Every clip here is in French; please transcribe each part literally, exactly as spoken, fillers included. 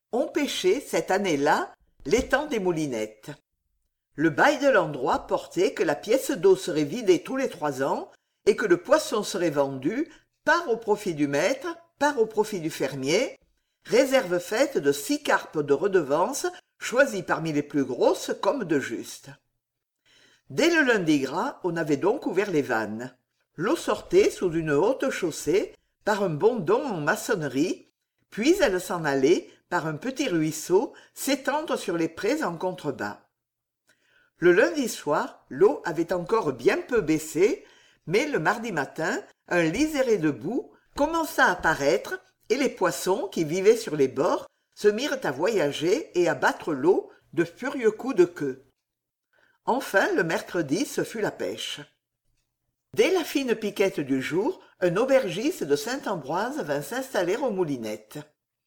on pêchait cette année-là l'étang des Moulinettes. Le bail de l'endroit portait que la pièce d'eau serait vidée tous les trois ans et que le poisson serait vendu, part au profit du maître, part au profit du fermier, réserve faite de six carpes de redevance choisies parmi les plus grosses comme de juste. Dès le lundi gras, on avait donc ouvert les vannes. L'eau sortait sous une haute chaussée par un bondon en maçonnerie, puis elle s'en allait par un petit ruisseau s'étendre sur les prés en contrebas. Le lundi soir, l'eau avait encore bien peu baissé, mais le mardi matin, un liseré de boue commença à paraître et les poissons qui vivaient sur les bords se mirent à voyager et à battre l'eau de furieux coups de queue. Enfin, le mercredi, ce fut la pêche. Dès la fine piquette du jour, un aubergiste de Saint-Ambroise vint s'installer aux Moulinettes.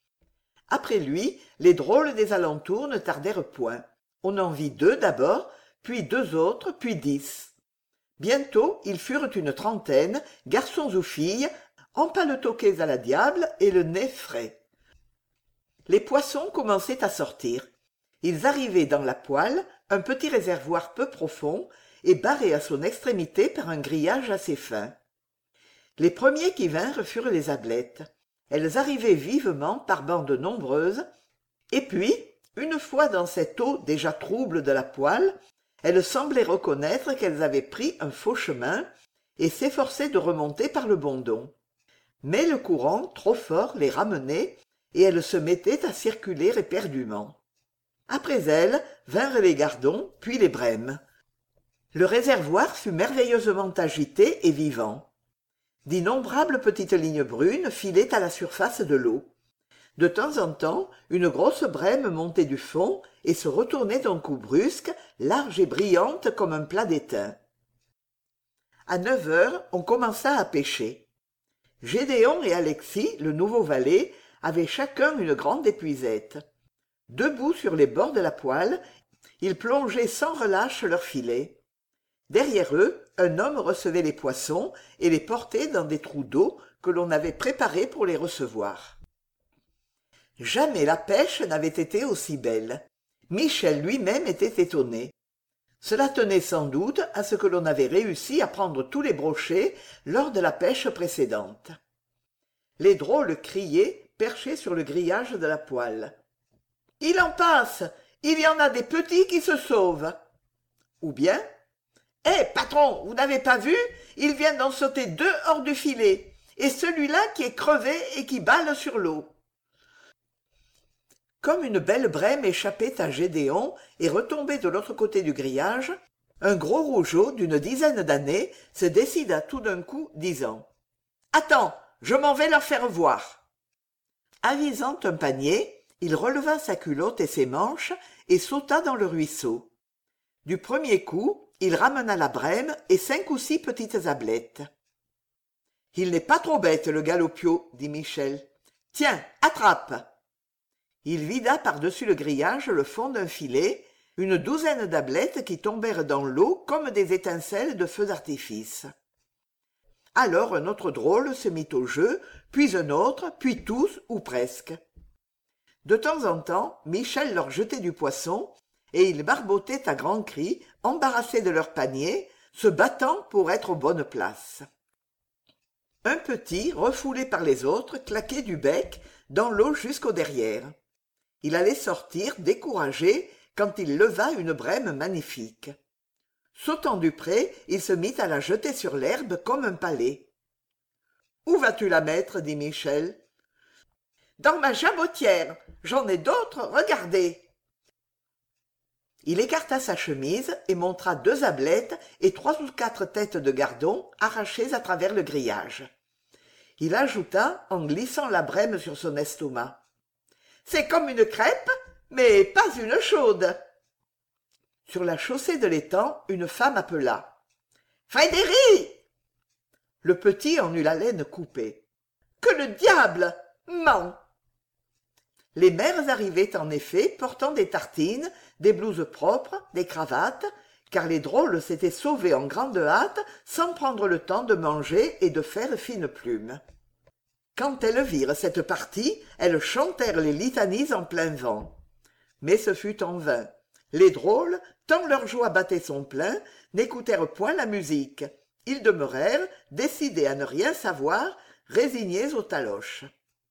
Après lui, les drôles des alentours ne tardèrent point. On en vit deux d'abord, puis deux autres, puis dix. Bientôt, ils furent une trentaine, garçons ou filles, empaletoqués à la diable et le nez frais. Les poissons commençaient à sortir. Ils arrivaient dans la poêle, un petit réservoir peu profond, et barré à son extrémité par un grillage assez fin. Les premiers qui vinrent furent les ablettes. Elles arrivaient vivement par bandes nombreuses, et puis, une fois dans cette eau déjà trouble de la poêle, elles semblaient reconnaître qu'elles avaient pris un faux chemin et s'efforçaient de remonter par le bondon. Mais le courant, trop fort, les ramenait, et elles se mettaient à circuler éperdument. Après elles vinrent les gardons, puis les brèmes. Le réservoir fut merveilleusement agité et vivant. D'innombrables petites lignes brunes filaient à la surface de l'eau. De temps en temps, une grosse brème montait du fond et se retournait d'un coup brusque, large et brillante comme un plat d'étain. À neuf heures, on commença à pêcher. Gédéon et Alexis, le nouveau valet, avaient chacun une grande épuisette. Debout sur les bords de la poêle, ils plongeaient sans relâche leurs filets. Derrière eux, un homme recevait les poissons et les portait dans des trous d'eau que l'on avait préparés pour les recevoir. Jamais la pêche n'avait été aussi belle. Michel lui-même était étonné. Cela tenait sans doute à ce que l'on avait réussi à prendre tous les brochets lors de la pêche précédente. Les drôles criaient, perchés sur le grillage de la poêle. « Il en passe! Il y en a des petits qui se sauvent !» Ou bien « Hé, patron, vous n'avez pas vu? Il vient d'en sauter deux hors du filet, et celui-là qui est crevé et qui bâle sur l'eau. » Comme une belle brème échappait à Gédéon et retombait de l'autre côté du grillage, un gros rougeot d'une dizaine d'années se décida tout d'un coup, disant « Attends, je m'en vais leur faire voir !» Avisant un panier, il releva sa culotte et ses manches et sauta dans le ruisseau. Du premier coup, il ramena la brème et cinq ou six petites ablettes. « Il n'est pas trop bête, le galopio, » dit Michel. « Tiens, attrape !» Il vida par-dessus le grillage le fond d'un filet, une douzaine d'ablettes qui tombèrent dans l'eau comme des étincelles de feux d'artifice. Alors un autre drôle se mit au jeu, puis un autre, puis tous, ou presque. De temps en temps, Michel leur jetait du poisson, et ils barbotaient à grands cris, embarrassés de leur panier, se battant pour être aux bonnes places. Un petit, refoulé par les autres, claquait du bec dans l'eau jusqu'au derrière. Il allait sortir, découragé, quand il leva une brème magnifique. Sautant du pré, il se mit à la jeter sur l'herbe comme un palet. « Où vas-tu la mettre ?» dit Michel. « Dans ma jabotière. J'en ai d'autres, regardez !» Il écarta sa chemise et montra deux ablettes et trois ou quatre têtes de gardons arrachées à travers le grillage. Il ajouta, en glissant la brème sur son estomac. « C'est comme une crêpe, mais pas une chaude !» Sur la chaussée de l'étang, une femme appela. « Frédéric !» Le petit en eut la laine coupée. « Que le diable ! Ment !» Les mères arrivaient en effet portant des tartines, des blouses propres, des cravates, car les drôles s'étaient sauvés en grande hâte sans prendre le temps de manger et de faire fine plume. Quand elles virent cette partie, elles chantèrent les litanies en plein vent. Mais ce fut en vain. Les drôles, tant leur joie battait son plein, n'écoutèrent point la musique. Ils demeurèrent, décidés à ne rien savoir, résignés aux taloches.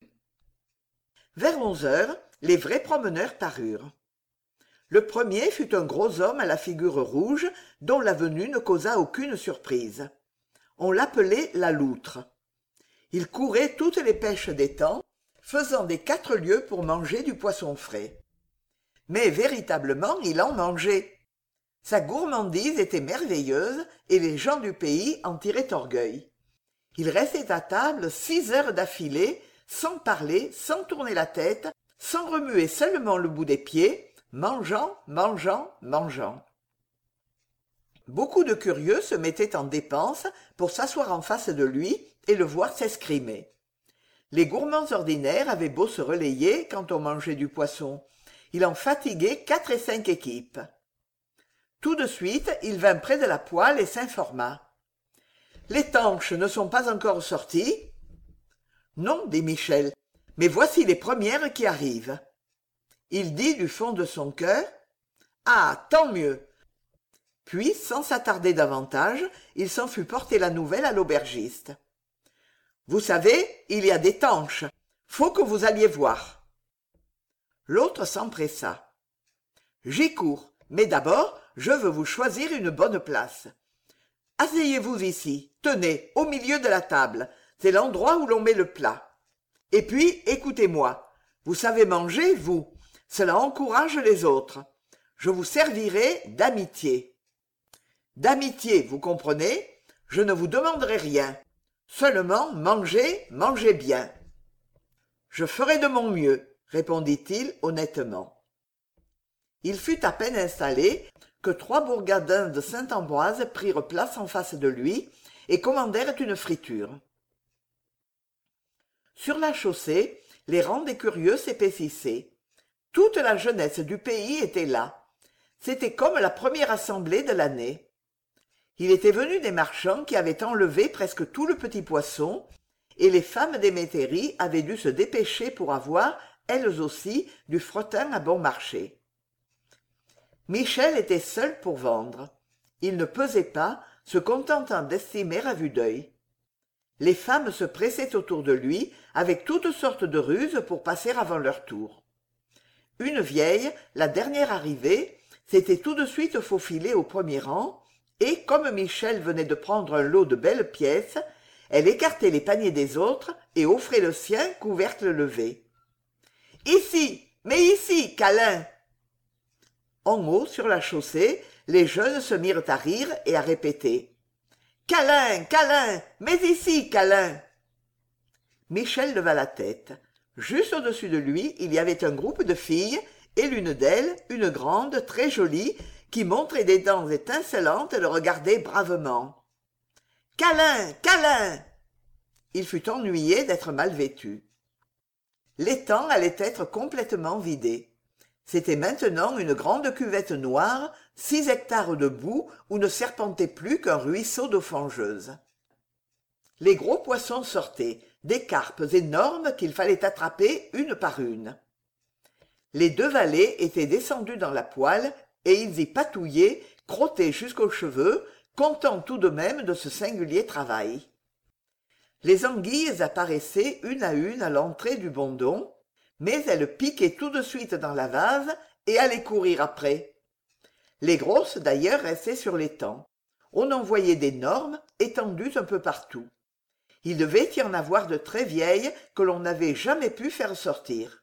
Vers onze heures, les vrais promeneurs parurent. Le premier fut un gros homme à la figure rouge, dont la venue ne causa aucune surprise. On l'appelait la loutre. Il courait toutes les pêches d'étang, faisant des quatre lieues pour manger du poisson frais. Mais véritablement il en mangeait. Sa gourmandise était merveilleuse et les gens du pays en tiraient orgueil. Il restait à table six heures d'affilée, sans parler, sans tourner la tête, sans remuer seulement le bout des pieds, mangeant, mangeant, mangeant. Beaucoup de curieux se mettaient en dépense pour s'asseoir en face de lui et le voir s'escrimer. Les gourmands ordinaires avaient beau se relayer quand on mangeait du poisson, il en fatiguait quatre et cinq équipes. Tout de suite, il vint près de la poêle et s'informa. « Les tanches ne sont pas encore sorties ?»« Non, dit Michel, mais voici les premières qui arrivent. » Il dit du fond de son cœur. « Ah, tant mieux !» Puis, sans s'attarder davantage, il s'en fut porter la nouvelle à l'aubergiste. « Vous savez, il y a des tanches. Faut que vous alliez voir. » L'autre s'empressa. « J'y cours, mais d'abord, je veux vous choisir une bonne place. Asseyez-vous ici, tenez, au milieu de la table. C'est l'endroit où l'on met le plat. Et puis, écoutez-moi. Vous savez manger, vous. Cela encourage les autres. Je vous servirai d'amitié. D'amitié, vous comprenez? Je ne vous demanderai rien. Seulement, mangez, mangez bien. Je ferai de mon mieux, répondit-il honnêtement. Il fut à peine installé que trois bourgadins de Saint-Ambroise prirent place en face de lui et commandèrent une friture. Sur la chaussée, les rangs des curieux s'épaississaient. Toute la jeunesse du pays était là. C'était comme la première assemblée de l'année. Il était venu des marchands qui avaient enlevé presque tout le petit poisson, et les femmes des métairies avaient dû se dépêcher pour avoir, elles aussi, du fretin à bon marché. Michel était seul pour vendre. Il ne pesait pas, se contentant d'estimer à vue d'œil. Les femmes se pressaient autour de lui avec toutes sortes de ruses pour passer avant leur tour. Une vieille, la dernière arrivée, s'était tout de suite faufilée au premier rang, et, comme Michel venait de prendre un lot de belles pièces, elle écartait les paniers des autres et offrait le sien couvercle levé. « Ici, mais ici, câlin !» En haut, sur la chaussée, les jeunes se mirent à rire et à répéter. « Câlin, câlin, mais ici, câlin !» Michel leva la tête. Juste au-dessus de lui, il y avait un groupe de filles, et l'une d'elles, une grande, très jolie, qui montrait des dents étincelantes et le regardait bravement. « Câlin, câlin !» Il fut ennuyé d'être mal vêtu. L'étang allait être complètement vidé. C'était maintenant une grande cuvette noire, six hectares de boue où ne serpentait plus qu'un ruisseau d'eau fangeuse. Les gros poissons sortaient, des carpes énormes qu'il fallait attraper une par une. Les deux valets étaient descendus dans la poêle et ils y patouillaient, crottés jusqu'aux cheveux, contents tout de même de ce singulier travail. Les anguilles apparaissaient une à une à l'entrée du bondon, mais elles piquaient tout de suite dans la vase et allaient courir après. Les grosses d'ailleurs restaient sur l'étang. On en voyait d'énormes, étendues un peu partout. Il devait y en avoir de très vieilles que l'on n'avait jamais pu faire sortir.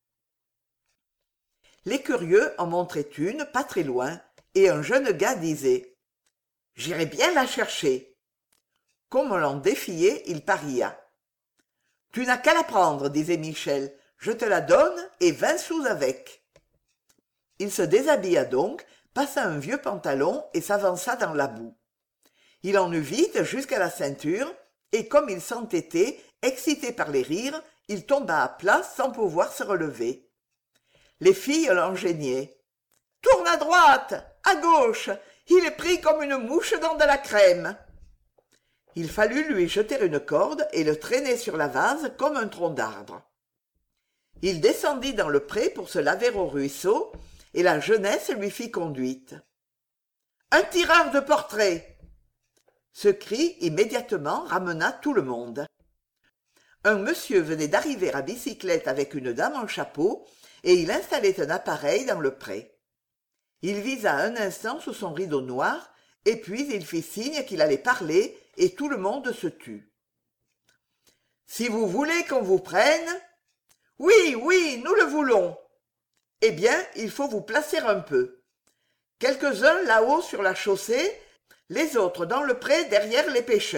Les curieux en montraient une, pas très loin, et un jeune gars disait « J'irai bien la chercher ». Comme on l'en défiait, il paria. « Tu n'as qu'à la prendre, disait Michel. Je te la donne et vingt sous avec. » Il se déshabilla donc, passa un vieux pantalon et s'avança dans la boue. Il en eut vite jusqu'à la ceinture, et comme il s'entêtait, excité par les rires, il tomba à plat sans pouvoir se relever. Les filles l'engeignaient. « Tourne à droite, à gauche, il est pris comme une mouche dans de la crème. » il fallut lui jeter une corde et le traîner sur la vase comme un tronc d'arbre. Il descendit dans le pré pour se laver au ruisseau, et la jeunesse lui fit conduite. « Un tireur de portrait !» Ce cri immédiatement ramena tout le monde. Un monsieur venait d'arriver à bicyclette avec une dame en chapeau, et il installait un appareil dans le pré. Il visa un instant sous son rideau noir, et puis il fit signe qu'il allait parler, et tout le monde se tut. « Si vous voulez qu'on vous prenne… »« Oui, oui, nous le voulons. »« Eh bien, il faut vous placer un peu. Quelques-uns là-haut sur la chaussée, les autres dans le pré derrière les pêcheurs. »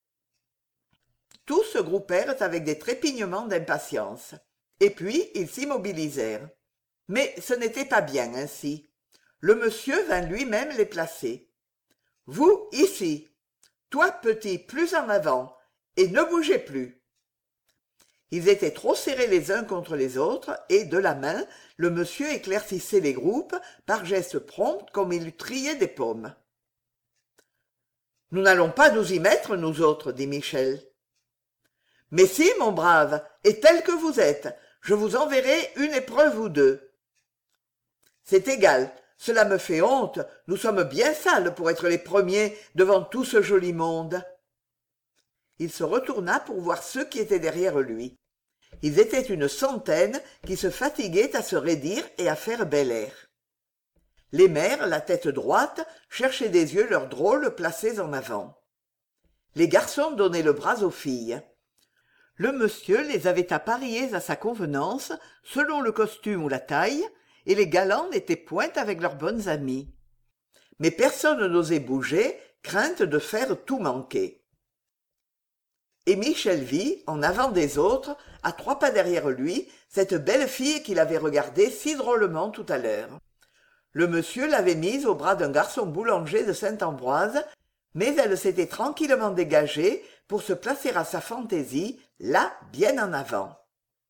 Tous se groupèrent avec des trépignements d'impatience. Et puis ils s'immobilisèrent. Mais ce n'était pas bien ainsi. Le monsieur vint lui-même les placer. « Vous, ici. Toi, petit, plus en avant. Et ne bougez plus. » Ils étaient trop serrés les uns contre les autres, et, de la main, le monsieur éclaircissait les groupes par gestes prompts comme il eût trié des pommes. « Nous n'allons pas nous y mettre, nous autres, dit Michel. « Mais si, mon brave, et tel que vous êtes, je vous enverrai une épreuve ou deux. »« C'est égal, cela me fait honte, nous sommes bien sales pour être les premiers devant tout ce joli monde. » Il se retourna pour voir ceux qui étaient derrière lui. Ils étaient une centaine qui se fatiguaient à se raidir et à faire bel air. Les mères, la tête droite, cherchaient des yeux leurs drôles placés en avant. Les garçons donnaient le bras aux filles. Le monsieur les avait appariés à sa convenance, selon le costume ou la taille, et les galants n'étaient point avec leurs bonnes amies. Mais personne n'osait bouger, crainte de faire tout manquer. Et Michel vit, en avant des autres, à trois pas derrière lui, cette belle fille qu'il avait regardée si drôlement tout à l'heure. Le monsieur l'avait mise au bras d'un garçon boulanger de Saint-Ambroise, mais elle s'était tranquillement dégagée pour se placer à sa fantaisie, là, bien en avant.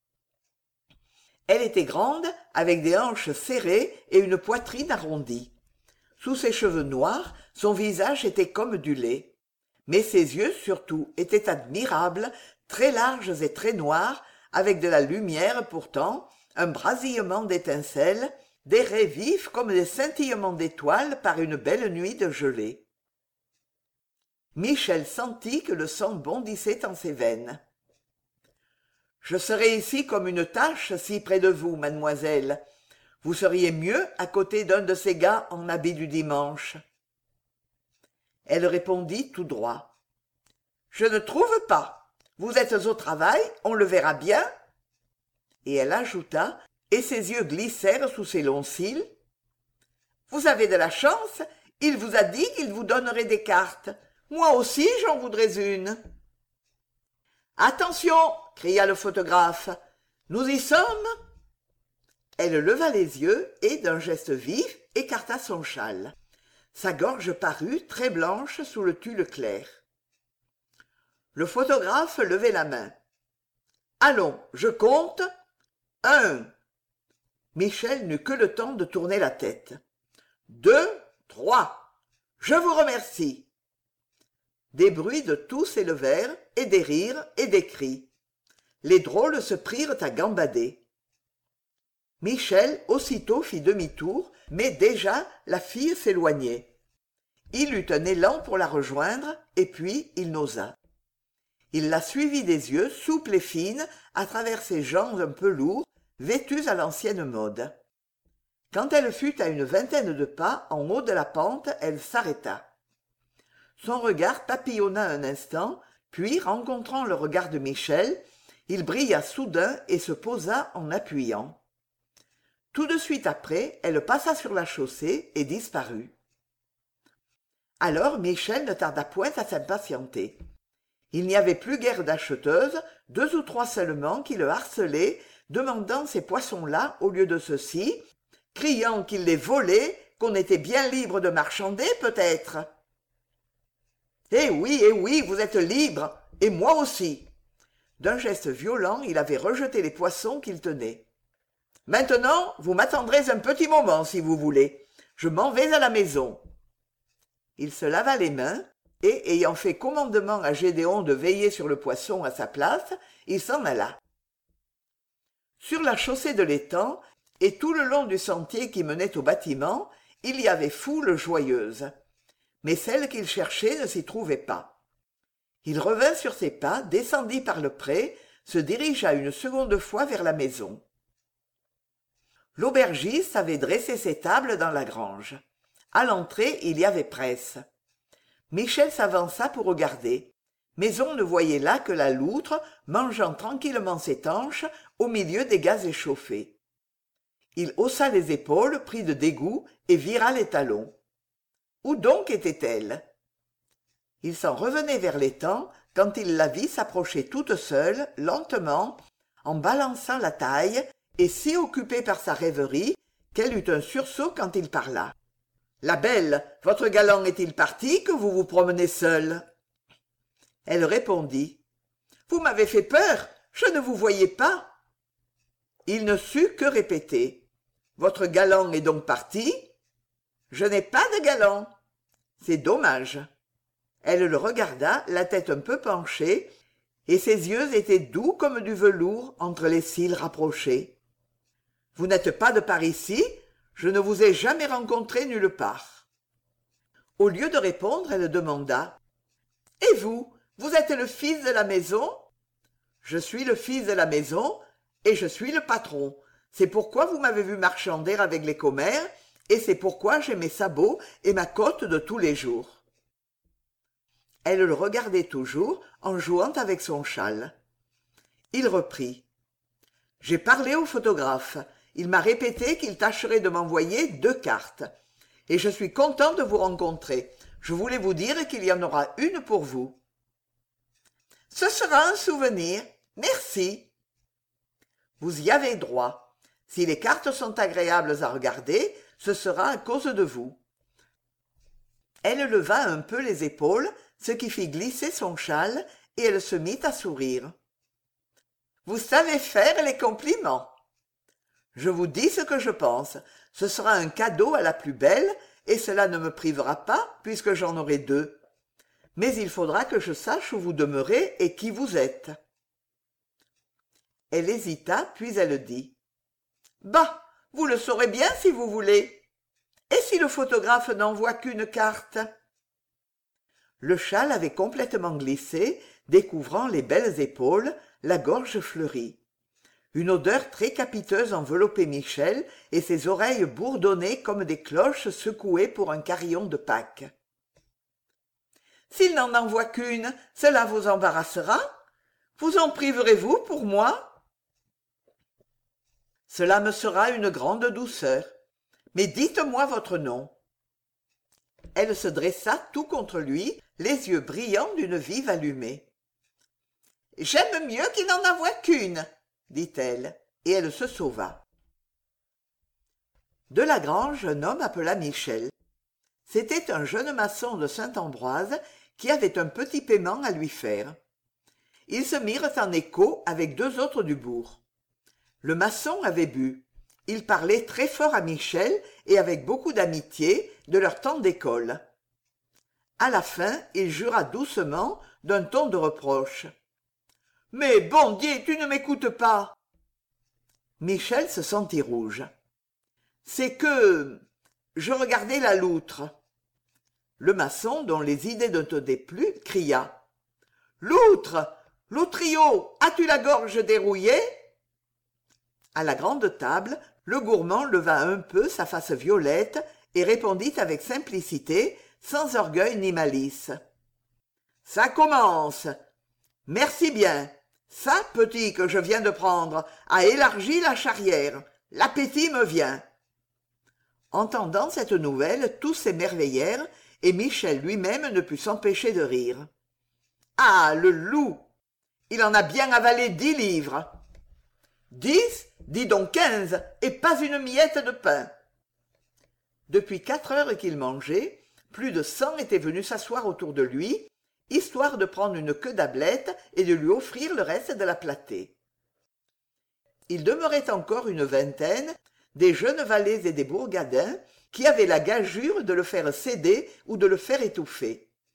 Elle était grande, avec des hanches serrées et une poitrine arrondie. Sous ses cheveux noirs, son visage était comme du lait. Mais ses yeux, surtout, étaient admirables, très larges et très noirs, avec de la lumière pourtant, un brasillement d'étincelles, des raies vifs comme des scintillements d'étoiles par une belle nuit de gelée. Michel sentit que le sang bondissait en ses veines. « Je serais ici comme une tache si près de vous, mademoiselle. Vous seriez mieux à côté d'un de ces gars en habit du dimanche. » Elle répondit tout droit. « Je ne trouve pas. Vous êtes au travail, on le verra bien. » Et elle ajouta, et ses yeux glissèrent sous ses longs cils. « Vous avez de la chance, il vous a dit qu'il vous donnerait des cartes. Moi aussi j'en voudrais une. »« Attention !» cria le photographe. « Nous y sommes ?» Elle leva les yeux et, d'un geste vif, écarta son châle. Sa gorge parut très blanche sous le tulle clair. Le photographe levait la main. « Allons, je compte. Un. » Michel n'eut que le temps de tourner la tête. « Deux, trois. Je vous remercie. » Des bruits de tous s'élevèrent, et des rires, et des cris. Les drôles se prirent à gambader. Michel aussitôt fit demi-tour, mais déjà la fille s'éloignait. Il eut un élan pour la rejoindre, et puis il n'osa. Il la suivit des yeux, souple et fine, à travers ses jambes un peu lourds, vêtues à l'ancienne mode. Quand elle fut à une vingtaine de pas en haut de la pente, elle s'arrêta. Son regard papillonna un instant, puis, rencontrant le regard de Michel, il brilla soudain et se posa en appuyant. Tout de suite après, elle passa sur la chaussée et disparut. Alors Michel ne tarda point à s'impatienter. Il n'y avait plus guère d'acheteuses, deux ou trois seulement qui le harcelaient, demandant ces poissons-là au lieu de ceux-ci, criant qu'il les volait, qu'on était bien libre de marchander peut-être. « Eh oui, eh oui, vous êtes libre, et moi aussi !» D'un geste violent, il avait rejeté les poissons qu'il tenait. « Maintenant, vous m'attendrez un petit moment, si vous voulez. Je m'en vais à la maison. » Il se lava les mains, et, ayant fait commandement à Gédéon de veiller sur le poisson à sa place, il s'en alla. Sur la chaussée de l'étang, et tout le long du sentier qui menait au bâtiment, il y avait foule joyeuse. Mais celle qu'il cherchait ne s'y trouvait pas. Il revint sur ses pas, descendit par le pré, se dirigea une seconde fois vers la maison. L'aubergiste avait dressé ses tables dans la grange. À l'entrée, il y avait presse. Michel s'avança pour regarder, mais on ne voyait là que la loutre mangeant tranquillement ses tanches au milieu des gaz échauffés. Il haussa les épaules, pris de dégoût, et vira les talons. Où donc était-elle? Il s'en revenait vers l'étang quand il la vit s'approcher toute seule, lentement, en balançant la taille, et si occupée par sa rêverie qu'elle eut un sursaut quand il parla. « La belle, votre galant est-il parti que vous vous promenez seule ?» Elle répondit. « Vous m'avez fait peur, je ne vous voyais pas. » Il ne sut que répéter. « Votre galant est donc parti ?»« Je n'ai pas de galant. »« C'est dommage. » Elle le regarda, la tête un peu penchée, et ses yeux étaient doux comme du velours entre les cils rapprochés. « Vous n'êtes pas de par ici ? Je ne vous ai jamais rencontré nulle part. » Au lieu de répondre, elle demanda. « Et vous, vous êtes le fils de la maison ? » ?»« Je suis le fils de la maison, et je suis le patron. C'est pourquoi vous m'avez vu marchander avec les commères, et c'est pourquoi j'ai mes sabots et ma cotte de tous les jours. » Elle le regardait toujours, en jouant avec son châle. Il reprit. « J'ai parlé au photographe. Il m'a répété qu'il tâcherait de m'envoyer deux cartes. Et je suis content de vous rencontrer. Je voulais vous dire qu'il y en aura une pour vous. »« Ce sera un souvenir. Merci. » « Vous y avez droit. Si les cartes sont agréables à regarder, ce sera à cause de vous. » Elle leva un peu les épaules, ce qui fit glisser son châle, et elle se mit à sourire. « Vous savez faire les compliments. » « Je vous dis ce que je pense. Ce sera un cadeau à la plus belle, et cela ne me privera pas, puisque j'en aurai deux. Mais il faudra que je sache où vous demeurez et qui vous êtes. » Elle hésita, puis elle dit. « Bah, vous le saurez bien si vous voulez. Et si le photographe n'envoie qu'une carte ?» Le châle avait complètement glissé, découvrant les belles épaules, la gorge fleurie. Une odeur très capiteuse enveloppait Michel, et ses oreilles bourdonnaient comme des cloches secouées pour un carillon de Pâques. « S'il n'en envoie qu'une, cela vous embarrassera? Vous en priverez-vous pour moi ? » « Cela me sera une grande douceur. Mais dites-moi votre nom. » Elle se dressa tout contre lui, les yeux brillants d'une vive allumée. « J'aime mieux qu'il n'en envoie qu'une, » dit-elle, et elle se sauva. De la grange, un homme appela Michel. C'était un jeune maçon de Saint-Ambroise qui avait un petit paiement à lui faire. Ils se mirent en écho avec deux autres du bourg. Le maçon avait bu. Il parlait très fort à Michel et avec beaucoup d'amitié de leur temps d'école. À la fin, il jura doucement, d'un ton de reproche. « Mais bon Dieu, tu ne m'écoutes pas !» Michel se sentit rouge. « C'est que... je regardais la loutre. » Le maçon, dont les idées ne tenaient plus, cria. « Loutre! Loutriot, as-tu la gorge dérouillée ?» À la grande table, le gourmand leva un peu sa face violette et répondit avec simplicité, sans orgueil ni malice. « Ça commence. Merci bien. Ça, petit, que je viens de prendre, a élargi la charrière. L'appétit me vient. » Entendant cette nouvelle, tous s'émerveillèrent, et Michel lui-même ne put s'empêcher de rire. « Ah, le loup! Il en a bien avalé dix livres. »« Dix, dis donc quinze, et pas une miette de pain. » Depuis quatre heures qu'il mangeait, plus de cent étaient venus s'asseoir autour de lui, histoire de prendre une queue d'ablette et de lui offrir le reste de la platée. Il demeurait encore une vingtaine, des jeunes valets et des bourgadins, qui avaient la gageure de le faire céder ou de le faire étouffer.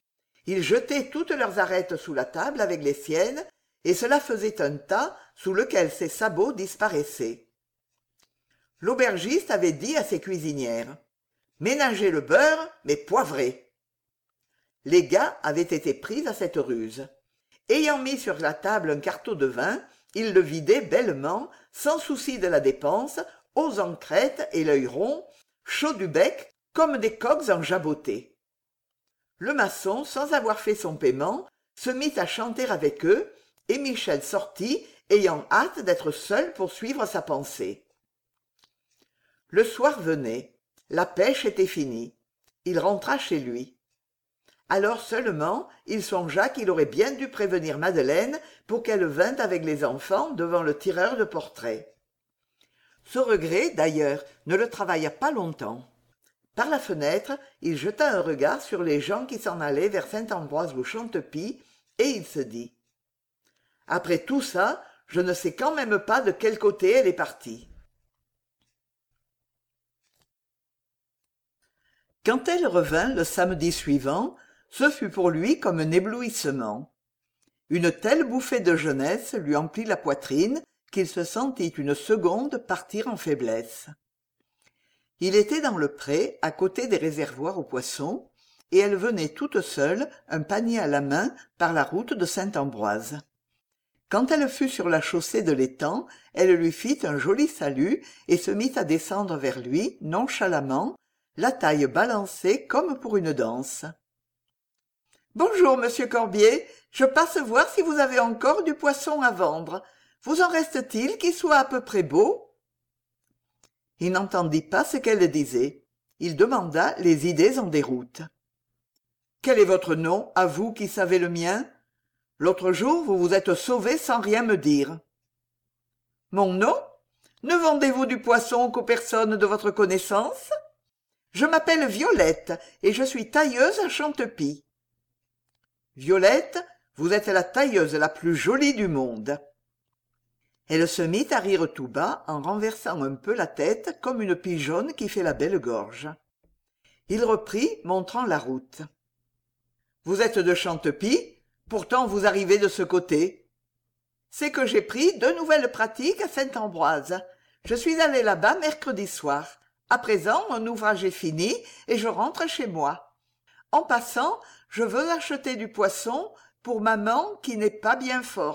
Ils jetaient toutes leurs arêtes sous la table avec les siennes, et cela faisait un tas sous lequel ses sabots disparaissaient. L'aubergiste avait dit à ses cuisinières: « Ménagez le beurre, mais poivrez !» Les gars avaient été pris à cette ruse. Ayant mis sur la table un quartot de vin, ils le vidaient bellement, sans souci de la dépense, os en crête et l'œil rond, chauds du bec, comme des coqs enjabotés. Le maçon, sans avoir fait son paiement, se mit à chanter avec eux, et Michel sortit, ayant hâte d'être seul pour suivre sa pensée. Le soir venait. La pêche était finie. Il rentra chez lui. Alors seulement il songea qu'il aurait bien dû prévenir Madeleine pour qu'elle vînt avec les enfants devant le tireur de portraits. Ce regret, d'ailleurs, ne le travailla pas longtemps. Par la fenêtre, il jeta un regard sur les gens qui s'en allaient vers Saint-Ambroise ou Chantepie, et il se dit: « Après tout ça, je ne sais quand même pas de quel côté elle est partie. » Quand elle revint le samedi suivant, ce fut pour lui comme un éblouissement. Une telle bouffée de jeunesse lui emplit la poitrine qu'il se sentit une seconde partir en faiblesse. Il était dans le pré, à côté des réservoirs aux poissons, et elle venait toute seule, un panier à la main, par la route de Saint-Ambroise. Quand elle fut sur la chaussée de l'étang, elle lui fit un joli salut et se mit à descendre vers lui, nonchalamment, la taille balancée comme pour une danse. « Bonjour, monsieur Corbier, je passe voir si vous avez encore du poisson à vendre. Vous en reste-t-il qui soit à peu près beau ?» Il n'entendit pas ce qu'elle disait. Il demanda les idées en déroute. « Quel est votre nom, à vous qui savez le mien ? L'autre jour, vous vous êtes sauvé sans rien me dire. »« Mon nom ? Ne vendez-vous du poisson qu'aux personnes de votre connaissance ? Je m'appelle Violette, et je suis tailleuse à Chantepie. »« Violette, vous êtes la tailleuse la plus jolie du monde. » Elle se mit à rire tout bas en renversant un peu la tête comme une pigeonne qui fait la belle gorge. Il reprit, montrant la route. « Vous êtes de Chantepie, pourtant vous arrivez de ce côté. »« C'est que j'ai pris deux nouvelles pratiques à Saint-Ambroise. Je suis allé là-bas mercredi soir. À présent, mon ouvrage est fini et je rentre chez moi. En passant, je veux acheter du poisson pour maman qui n'est pas bien forte. »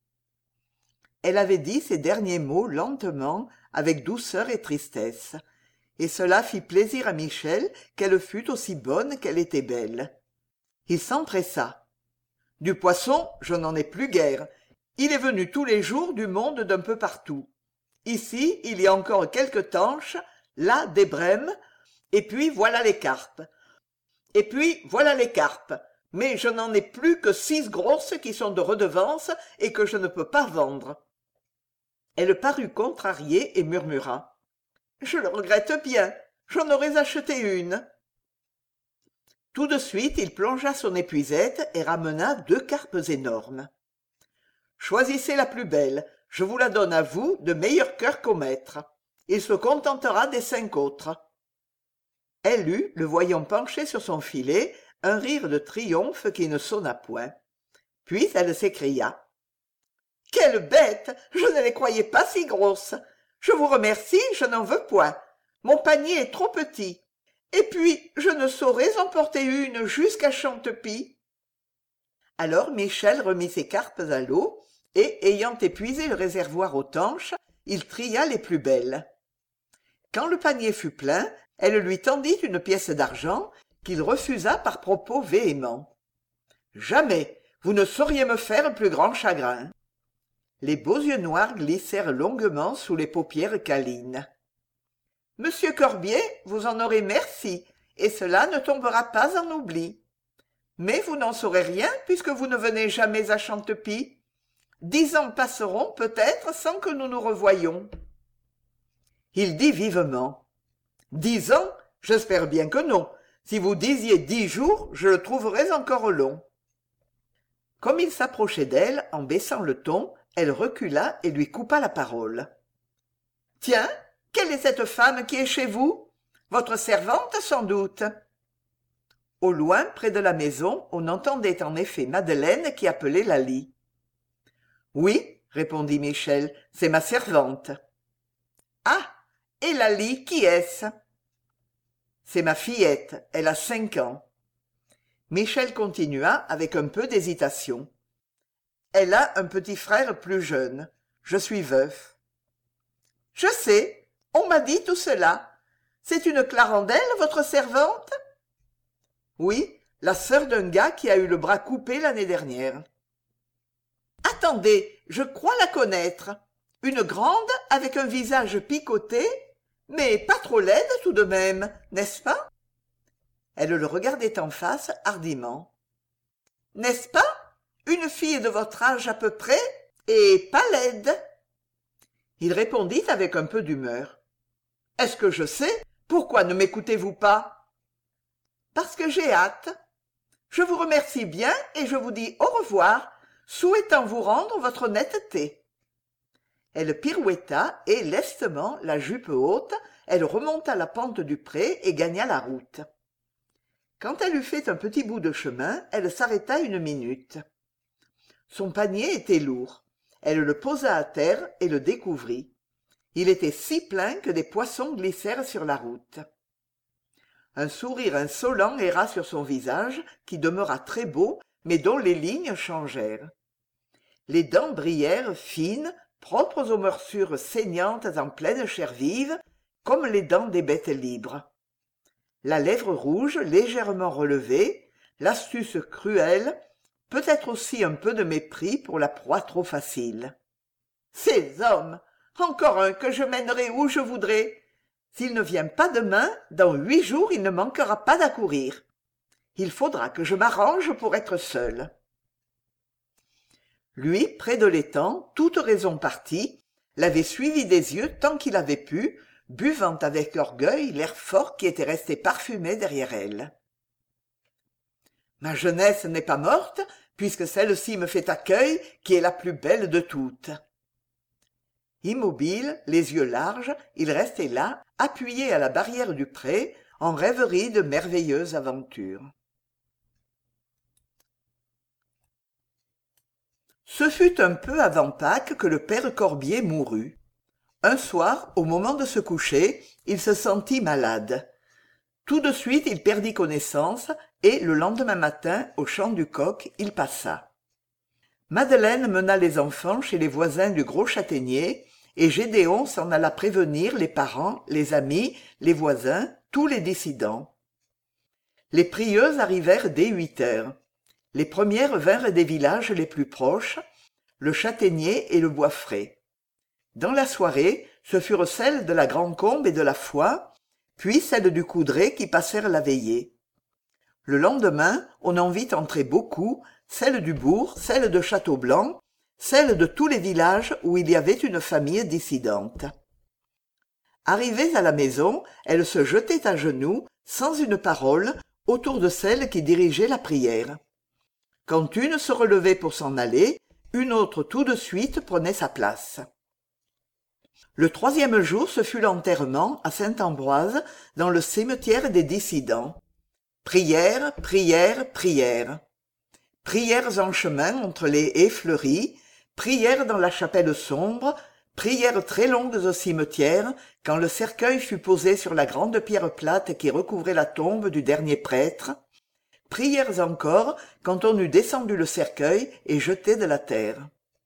Elle avait dit ces derniers mots lentement, avec douceur et tristesse, et cela fit plaisir à Michel qu'elle fût aussi bonne qu'elle était belle. Il s'empressa. « Du poisson, je n'en ai plus guère. Il est venu tous les jours du monde d'un peu partout. Ici, il y a encore quelques tanches, là des brèmes, et puis voilà les carpes. Et puis voilà les carpes, mais je n'en ai plus que six grosses qui sont de redevance et que je ne peux pas vendre. » Elle parut contrariée et murmura: « Je le regrette bien, j'en aurais acheté une. » Tout de suite, il plongea son épuisette et ramena deux carpes énormes. « Choisissez la plus belle, je vous la donne à vous de meilleur cœur qu'au maître. Il se contentera des cinq autres. » Elle eut, le voyant penché sur son filet, un rire de triomphe qui ne sonna point. Puis elle s'écria: « Quelle bête! Je ne les croyais pas si grosses. Je vous remercie, je n'en veux point. Mon panier est trop petit. Et puis, je ne saurais en porter une jusqu'à Chantepie. » Alors Michel remit ses carpes à l'eau, et, ayant épuisé le réservoir aux tanches, il tria les plus belles. Quand le panier fut plein, elle lui tendit une pièce d'argent, qu'il refusa par propos véhéments. « Jamais! Vous ne sauriez me faire plus grand chagrin. » Les beaux yeux noirs glissèrent longuement sous les paupières câlines. « Monsieur Corbier, vous en aurez merci, et cela ne tombera pas en oubli. Mais vous n'en saurez rien puisque vous ne venez jamais à Chantepie. Dix ans passeront peut-être sans que nous nous revoyions. » Il dit vivement: « Dix ans? J'espère bien que non. Si vous disiez dix jours, je le trouverais encore long. » Comme il s'approchait d'elle, en baissant le ton, elle recula et lui coupa la parole. « Tiens, quelle est cette femme qui est chez vous? Votre servante, sans doute. » Au loin, près de la maison, on entendait en effet Madeleine qui appelait Laly. « Oui, répondit Michel, c'est ma servante. »« Ah, et Laly, qui est-ce » ? « C'est ma fillette, elle a cinq ans. » Michel continua avec un peu d'hésitation. « Elle a un petit frère plus jeune. Je suis veuf. »« Je sais, on m'a dit tout cela. C'est une Clarendelle, votre servante ?» ?»« Oui, la sœur d'un gars qui a eu le bras coupé l'année dernière. »« Attendez, je crois la connaître. Une grande, avec un visage picoté, mais pas trop laide tout de même, n'est-ce pas ?» Elle le regardait en face hardiment. « N'est-ce pas ? Une fille de votre âge à peu près, et pas laide. » Il répondit avec un peu d'humeur. « Est-ce que je sais ? Pourquoi ne m'écoutez-vous pas ? » ?»« Parce que j'ai hâte. Je vous remercie bien et je vous dis au revoir, souhaitant vous rendre votre honnêteté. » Elle pirouetta et, lestement, la jupe haute, elle remonta la pente du pré et gagna la route. Quand elle eut fait un petit bout de chemin, elle s'arrêta une minute. Son panier était lourd. Elle le posa à terre et le découvrit. Il était si plein que des poissons glissèrent sur la route. Un sourire insolent erra sur son visage, qui demeura très beau, mais dont les lignes changèrent. Les dents brillèrent fines, propres aux morsures saignantes en pleine chair vive, comme les dents des bêtes libres. La lèvre rouge légèrement relevée, l'astuce cruelle, peut-être aussi un peu de mépris pour la proie trop facile. Ces hommes, encore un que je mènerai où je voudrai. S'il ne vient pas demain, dans huit jours il ne manquera pas d'accourir. Il faudra que je m'arrange pour être seule. Lui, près de l'étang, toute raison partie, l'avait suivi des yeux tant qu'il avait pu, buvant avec orgueil l'air fort qui était resté parfumé derrière elle. Ma jeunesse n'est pas morte, puisque celle-ci me fait accueil, qui est la plus belle de toutes. Immobile, les yeux larges, il restait là, appuyé à la barrière du pré, en rêverie de merveilleuses aventures. Ce fut un peu avant Pâques que le père Corbier mourut. Un soir, au moment de se coucher, il se sentit malade. Tout de suite il perdit connaissance, et le lendemain matin, au chant du coq, il passa. Madeleine mena les enfants chez les voisins du Gros Châtaignier, et Gédéon s'en alla prévenir les parents, les amis, les voisins, tous les dissidents. Les prieuses arrivèrent dès huit heures. Les premières vinrent des villages les plus proches, le Châtaignier et le Boisfray. Dans la soirée, ce furent celles de la Grand-Combe et de la Foix, puis celles du Coudray qui passèrent la veillée. Le lendemain, on en vit entrer beaucoup, celles du bourg, celles de Châteaublanc, celles de tous les villages où il y avait une famille dissidente. Arrivées à la maison, elles se jetaient à genoux, sans une parole, autour de celle qui dirigeait la prière. Quand une se relevait pour s'en aller, une autre tout de suite prenait sa place. Le troisième jour, ce fut l'enterrement à Saint-Ambroise, dans le cimetière des dissidents. Prières, prières, prières. Prières en chemin entre les haies fleuries, prières dans la chapelle sombre, prières très longues au cimetière, quand le cercueil fut posé sur la grande pierre plate qui recouvrait la tombe du dernier prêtre, prières encore quand on eut descendu le cercueil et jeté de la terre.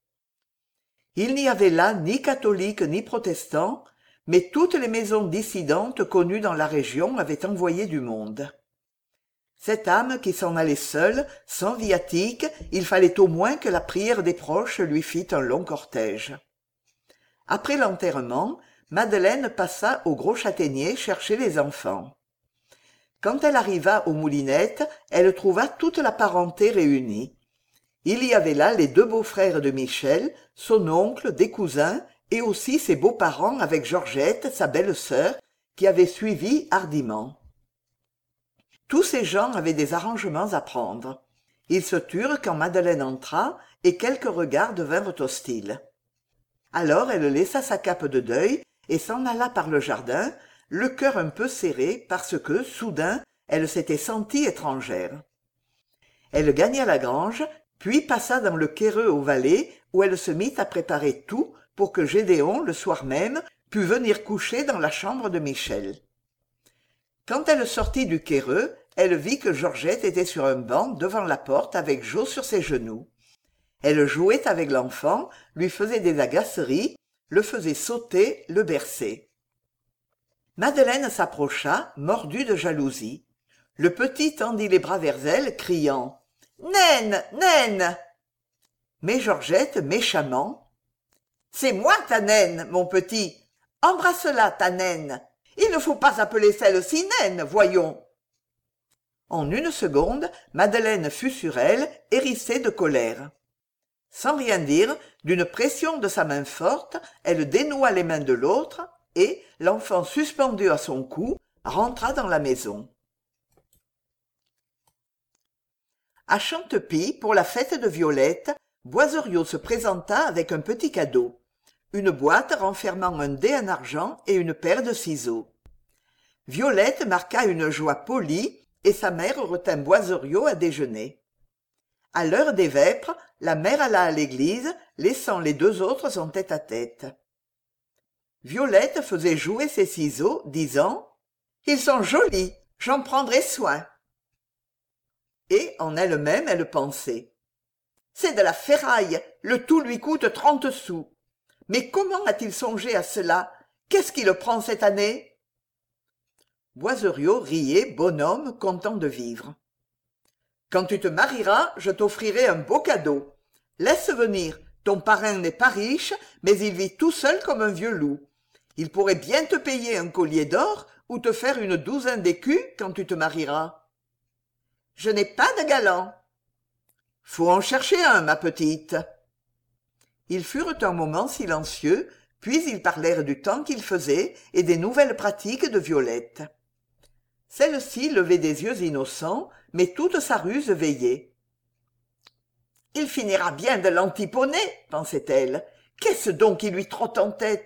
Il n'y avait là ni catholiques ni protestants, mais toutes les maisons dissidentes connues dans la région avaient envoyé du monde. Cette âme qui s'en allait seule, sans viatique, il fallait au moins que la prière des proches lui fît un long cortège. Après l'enterrement, Madeleine passa au Gros Châtaignier chercher les enfants. Quand elle arriva aux Moulinettes, elle trouva toute la parenté réunie. Il y avait là les deux beaux-frères de Michel, son oncle, des cousins, et aussi ses beaux-parents avec Georgette, sa belle-sœur, qui avait suivi hardiment. Tous ces gens avaient des arrangements à prendre. Ils se turent quand Madeleine entra, et quelques regards devinrent hostiles. Alors elle laissa sa cape de deuil et s'en alla par le jardin, le cœur un peu serré parce que, soudain, Elle s'était sentie étrangère. Elle gagna la grange, puis passa dans le quéreux au valet, où elle se mit à préparer tout pour que Gédéon, le soir même, pût venir coucher dans la chambre de Michel. Quand elle sortit du quéreux, elle vit que Georgette était sur un banc devant la porte avec Jo sur ses genoux. Elle jouait avec l'enfant, lui faisait des agaceries, le faisait sauter, le berçait. Madeleine s'approcha, mordue de jalousie. Le petit tendit les bras vers elle, criant « Naine, naine !» Mais Georgette, méchamment, « C'est moi ta naine, mon petit. Embrasse-la, ta naine. Il ne faut pas appeler celle-ci naine, voyons. » En une seconde, Madeleine fut sur elle, hérissée de colère. Sans rien dire, d'une pression de sa main forte, elle dénoua les mains de l'autre et, l'enfant suspendu à son cou, rentra dans la maison. À Chantepie, pour la fête de Violette, Boiseriot se présenta avec un petit cadeau, une boîte renfermant un dé en argent et une paire de ciseaux. Violette marqua une joie polie et sa mère retint Boiseriot à déjeuner. À l'heure des vêpres, la mère alla à l'église, laissant les deux autres en tête-à-tête. Violette faisait jouer ses ciseaux, disant « Ils sont jolis, j'en prendrai soin. » Et en elle-même, elle pensait « C'est de la ferraille, le tout lui coûte trente sous. Mais comment a-t-il songé à cela? Qu'est-ce qui le prend cette année ?» Boiseriot riait, bonhomme, content de vivre. « Quand tu te marieras, je t'offrirai un beau cadeau. Laisse venir, ton parrain n'est pas riche, mais il vit tout seul comme un vieux loup. Il pourrait bien te payer un collier d'or ou te faire une douzaine d'écus quand tu te marieras. »« Je n'ai pas de galant. »« Faut en chercher un, ma petite. » Ils furent un moment silencieux, puis ils parlèrent du temps qu'il faisait et des nouvelles pratiques de Violette. Celle-ci levait des yeux innocents, mais toute sa ruse veillait. « Il finira bien de l'antiponner, pensait-elle. Qu'est-ce donc qui lui trotte en tête ?»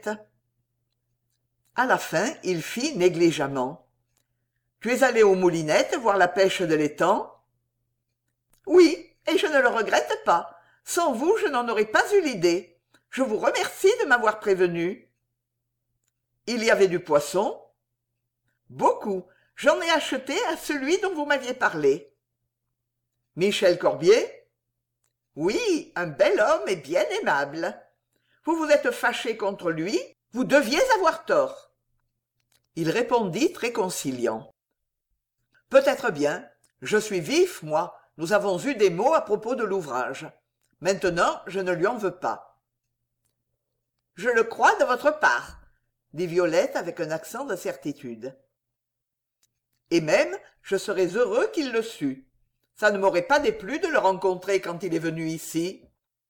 À la fin, il fit négligemment. « Tu es allé aux moulinettes voir la pêche de l'étang ?»« Oui, et je ne le regrette pas. Sans vous, je n'en aurais pas eu l'idée. Je vous remercie de m'avoir prévenu. »« Il y avait du poisson ?»« Beaucoup. J'en ai acheté à celui dont vous m'aviez parlé. »« Michel Corbier ?»« Oui, un bel homme et bien aimable. Vous vous êtes fâché contre lui, vous deviez avoir tort. » Il répondit très conciliant. « Peut-être bien. Je suis vif, moi. Nous avons eu des mots à propos de l'ouvrage. Maintenant, je ne lui en veux pas. »« Je le crois de votre part, » dit Violette avec un accent de certitude. « Et même, je serais heureux qu'il le sût. Ça ne m'aurait pas déplu de le rencontrer quand il est venu ici. »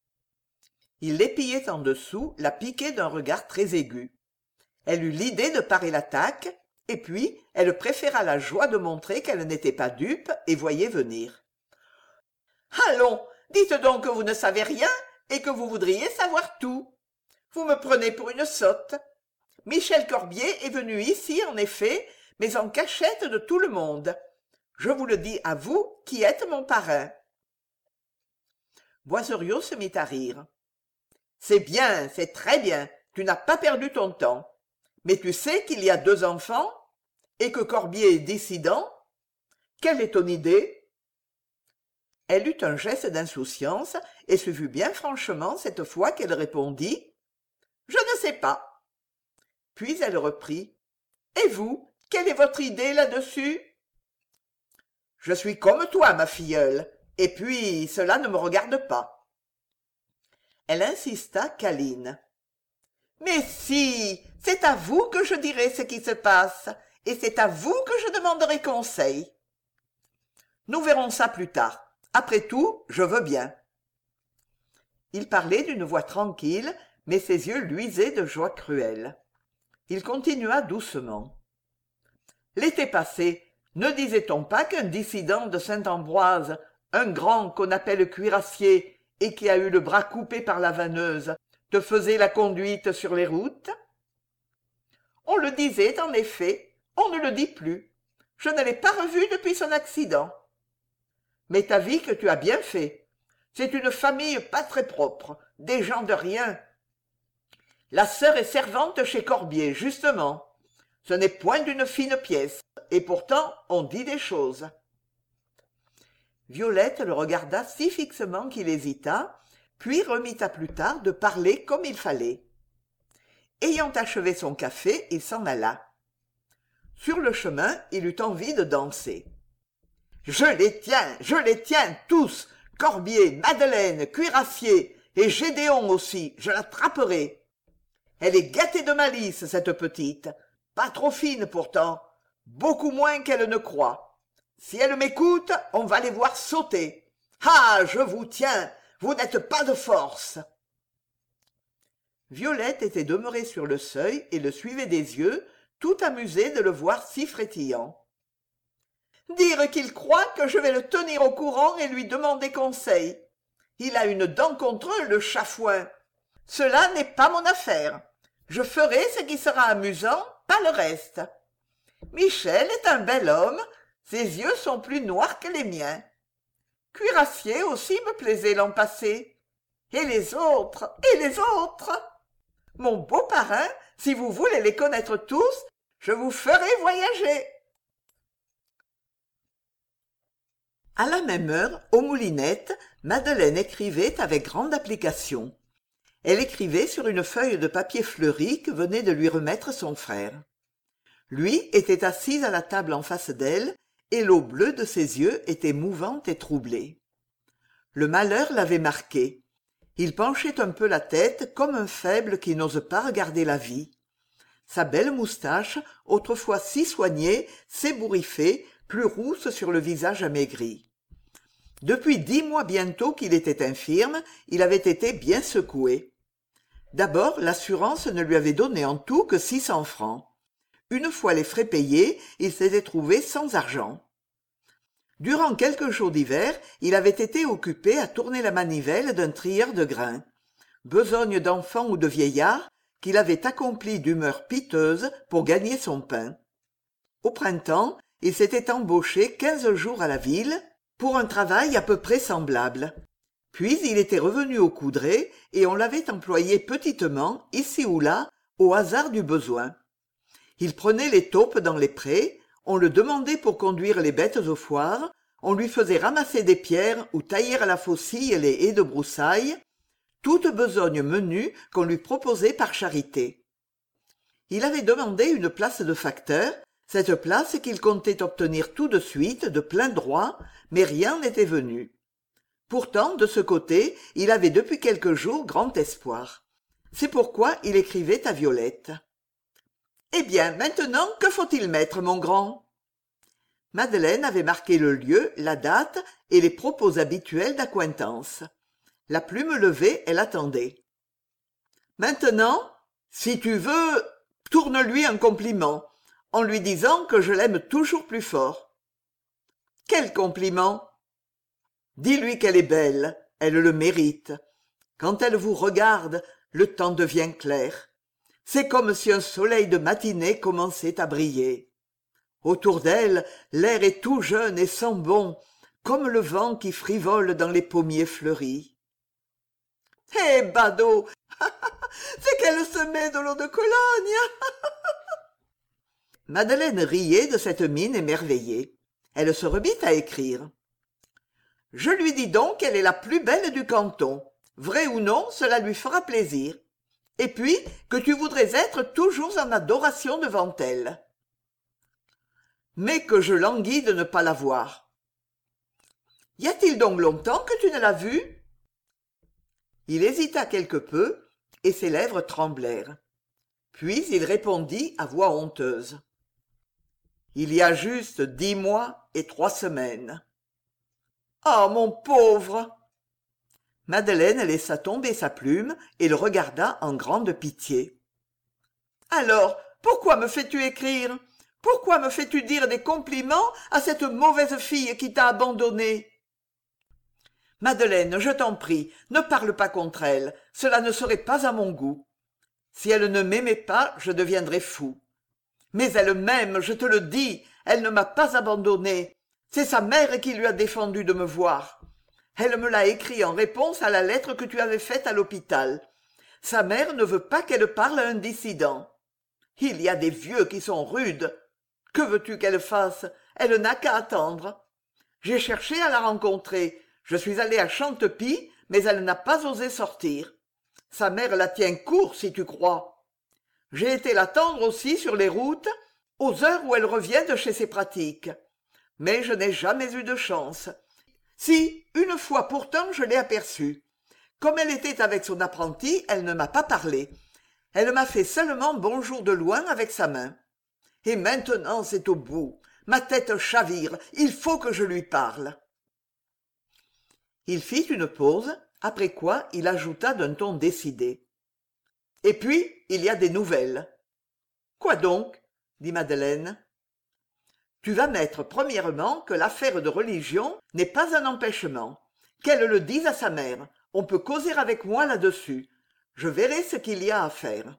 Il l'épillait en dessous, la piquait d'un regard très aigu. Elle eut l'idée de parer l'attaque, et puis elle préféra la joie de montrer qu'elle n'était pas dupe et voyait venir. « Allons, dites donc que vous ne savez rien et que vous voudriez savoir tout. Vous me prenez pour une sotte. Michel Corbier est venu ici, en effet, mais en cachette de tout le monde. Je vous le dis à vous qui êtes mon parrain. » Boiseriot se mit à rire. « C'est bien, c'est très bien, tu n'as pas perdu ton temps. Mais tu sais qu'il y a deux enfants et que Corbier est dissident. Quelle est ton idée ?» Elle eut un geste d'insouciance et ce fut bien franchement cette fois qu'elle répondit « Je ne sais pas. » Puis elle reprit « Et vous, quelle est votre idée là-dessus ?»« Je suis comme toi, ma filleule, et puis cela ne me regarde pas. » Elle insista câline. « Mais si, c'est à vous que je dirai ce qui se passe, et c'est à vous que je demanderai conseil. » « Nous verrons ça plus tard. Après tout, je veux bien. » Il parlait d'une voix tranquille, mais ses yeux luisaient de joie cruelle. Il continua doucement. « L'été passé, ne disait-on pas qu'un dissident de Saint-Ambroise, un grand qu'on appelle cuirassier et qui a eu le bras coupé par la vanneuse, te faisait la conduite sur les routes ? » « On le disait, en effet, on ne le dit plus. Je ne l'ai pas revu depuis son accident. Mais t'avis que tu as bien fait. C'est une famille pas très propre, des gens de rien. La sœur est servante chez Corbier, justement. Ce n'est point d'une fine pièce, et pourtant on dit des choses. Violette le regarda si fixement qu'il hésita, puis remit à plus tard de parler comme il fallait. Ayant achevé son café, il s'en alla. Sur le chemin, il eut envie de danser. « Je les tiens, je les tiens tous, Corbier, Madeleine, Cuirassier, et Gédéon aussi, je l'attraperai. Elle est gâtée de malice, cette petite, pas trop fine pourtant, beaucoup moins qu'elle ne croit. Si elle m'écoute, on va les voir sauter. Ah, je vous tiens, vous n'êtes pas de force. » Violette était demeurée sur le seuil et le suivait des yeux, tout amusée de le voir si frétillant. « Dire qu'il croit que je vais le tenir au courant et lui demander conseil. Il a une dent contre eux, le chafouin. Cela n'est pas mon affaire. Je ferai ce qui sera amusant, pas le reste. Michel est un bel homme, ses yeux sont plus noirs que les miens. Cuirassier aussi me plaisait l'an passé. Et les autres, et les autres. Mon beau parrain, si vous voulez les connaître tous, je vous ferai voyager. » À la même heure, aux Moulinettes, Madeleine écrivait avec grande application. Elle écrivait sur une feuille de papier fleuri que venait de lui remettre son frère. Lui était assis à la table en face d'elle, et l'eau bleue de ses yeux était mouvante et troublée. Le malheur l'avait marqué. Il penchait un peu la tête comme un faible qui n'ose pas regarder la vie. Sa belle moustache, autrefois si soignée, s'ébouriffait, plus rousse sur le visage amaigri. Depuis dix mois bientôt qu'il était infirme, il avait été bien secoué. D'abord, l'assurance ne lui avait donné en tout que six cents francs. Une fois les frais payés, il s'était trouvé sans argent. Durant quelques jours d'hiver, il avait été occupé à tourner la manivelle d'un trieur de grains. Besogne d'enfant ou de vieillard qu'il avait accompli d'humeur piteuse pour gagner son pain. Au printemps, il s'était embauché quinze jours à la ville pour un travail à peu près semblable. Puis il était revenu au coudray et on l'avait employé petitement, ici ou là, au hasard du besoin. Il prenait les taupes dans les prés, on le demandait pour conduire les bêtes aux foires, on lui faisait ramasser des pierres ou tailler à la faucille les haies de broussailles, toute besogne menue qu'on lui proposait par charité. Il avait demandé une place de facteur, cette place qu'il comptait obtenir tout de suite, de plein droit, mais rien n'était venu. Pourtant, de ce côté, il avait depuis quelques jours grand espoir. C'est pourquoi il écrivait à Violette. « Eh bien, maintenant, que faut-il mettre, mon grand ?» Madeleine avait marqué le lieu, la date et les propos habituels d'acquaintance. La plume levée, elle attendait. « Maintenant, si tu veux, tourne-lui un compliment, en lui disant que je l'aime toujours plus fort. »« Quel compliment ?» ?»« Dis-lui qu'elle est belle, elle le mérite. Quand elle vous regarde, le temps devient clair. C'est comme si un soleil de matinée commençait à briller. Autour d'elle, l'air est tout jeune et sent bon, comme le vent qui frivole dans les pommiers fleuris. Eh, badaud, c'est qu'elle se met de l'eau de Cologne. Madeleine riait de cette mine émerveillée. Elle se remit à écrire. « Je lui dis donc qu'elle est la plus belle du canton. Vrai ou non, cela lui fera plaisir. Et puis, que tu voudrais être toujours en adoration devant elle. Mais que je languis de ne pas la voir. Y a-t-il donc longtemps que tu ne l'as vue ?» Il hésita quelque peu, et ses lèvres tremblèrent. Puis il répondit à voix honteuse. « Il y a juste dix mois et trois semaines. »« Ah, mon pauvre !» Madeleine laissa tomber sa plume et le regarda en grande pitié. « Alors, pourquoi me fais-tu écrire ? Pourquoi me fais-tu dire des compliments à cette mauvaise fille qui t'a abandonnée ? Madeleine, je t'en prie, ne parle pas contre elle, cela ne serait pas à mon goût. Si elle ne m'aimait pas, je deviendrais fou. Mais elle m'aime, je te le dis, Elle ne m'a pas abandonnée. C'est sa mère qui lui a défendu de me voir. Elle me l'a écrit en réponse à la lettre que tu avais faite à l'hôpital. Sa mère ne veut pas qu'elle parle à un dissident. Il y a des vieux qui sont rudes. Que veux-tu qu'elle fasse? Elle n'a qu'à attendre. J'ai cherché à la rencontrer. Je suis allé à Chantepie, mais elle n'a pas osé sortir. Sa mère la tient court, si tu crois. J'ai été l'attendre aussi sur les routes, aux heures où elle revient de chez ses pratiques. Mais je n'ai jamais eu de chance. Si, une fois pourtant, je l'ai aperçue. Comme elle était avec son apprenti, elle ne m'a pas parlé. Elle m'a fait seulement bonjour de loin avec sa main. Et maintenant, c'est au bout. Ma tête chavire. Il faut que je lui parle. Il fit une pause, après quoi il ajouta d'un ton décidé. Et puis, il y a des nouvelles. Quoi donc? Dit Madeleine. Tu vas mettre premièrement que l'affaire de religion n'est pas un empêchement. Qu'elle le dise à sa mère. On peut causer avec moi là-dessus. Je verrai ce qu'il y a à faire.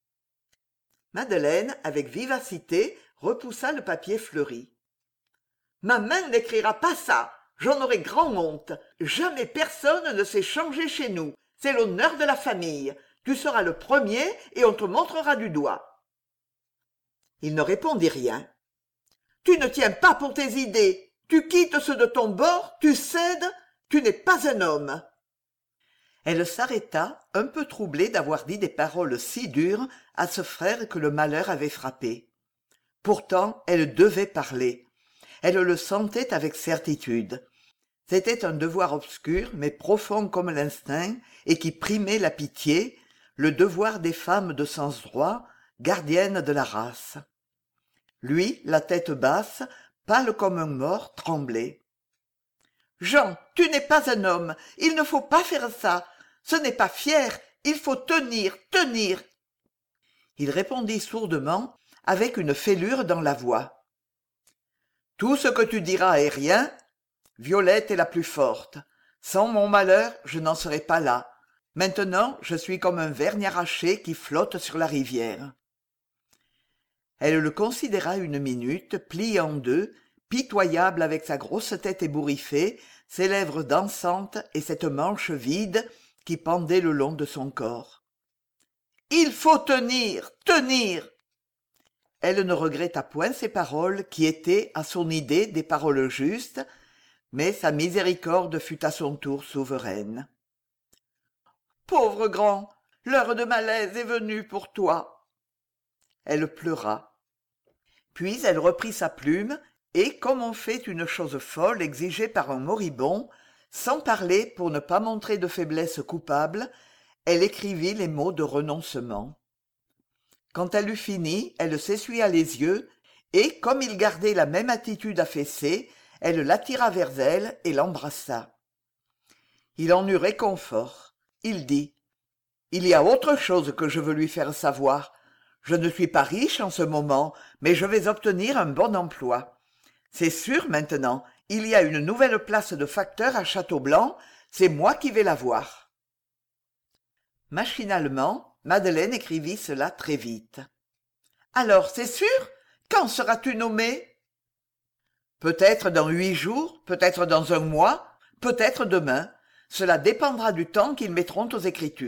Madeleine, avec vivacité, repoussa le papier fleuri. Ma main n'écrira pas ça. J'en aurais grand honte. Jamais personne ne s'est changé chez nous. C'est l'honneur de la famille. Tu seras le premier et on te montrera du doigt. Il ne répondit rien. Tu ne tiens pas pour tes idées. Tu quittes ceux de ton bord, tu cèdes. Tu n'es pas un homme. Elle s'arrêta, un peu troublée d'avoir dit des paroles si dures à ce frère que le malheur avait frappé. Pourtant, elle devait parler. Elle le sentait avec certitude. C'était un devoir obscur, mais profond comme l'instinct, et qui primait la pitié, le devoir des femmes de sens droit, gardiennes de la race. Lui, la tête basse, pâle comme un mort, tremblait. « Jean, tu n'es pas un homme, il ne faut pas faire ça. Ce n'est pas fier, il faut tenir, tenir. » Il répondit sourdement, avec une fêlure dans la voix. « Tout ce que tu diras est rien. Violette est la plus forte. Sans mon malheur, je n'en serais pas là. Maintenant, je suis comme un vergne arraché qui flotte sur la rivière. » Elle le considéra une minute, pliée en deux, pitoyable avec sa grosse tête ébouriffée, ses lèvres dansantes et cette manche vide qui pendait le long de son corps. « Il faut tenir, tenir !» Elle ne regretta point ces paroles qui étaient, à son idée, des paroles justes, mais sa miséricorde fut à son tour souveraine. « Pauvre grand, l'heure de malaise est venue pour toi. » Elle pleura. Puis elle reprit sa plume et, comme on fait une chose folle exigée par un moribond, sans parler pour ne pas montrer de faiblesse coupable, elle écrivit les mots de renoncement. Quand elle eut fini, elle s'essuya les yeux et, comme il gardait la même attitude affaissée, elle l'attira vers elle et l'embrassa. Il en eut réconfort. Il dit « Il y a autre chose que je veux lui faire savoir. Je ne suis pas riche en ce moment, mais je vais obtenir un bon emploi. C'est sûr maintenant, il y a une nouvelle place de facteur à Château-Blanc, c'est moi qui vais la voir. » Machinalement, Madeleine écrivit cela très vite. « Alors, c'est sûr? Quand seras-tu nommé? » « Peut-être dans huit jours, peut-être dans un mois, peut-être demain. Cela dépendra du temps qu'ils mettront aux écritures. »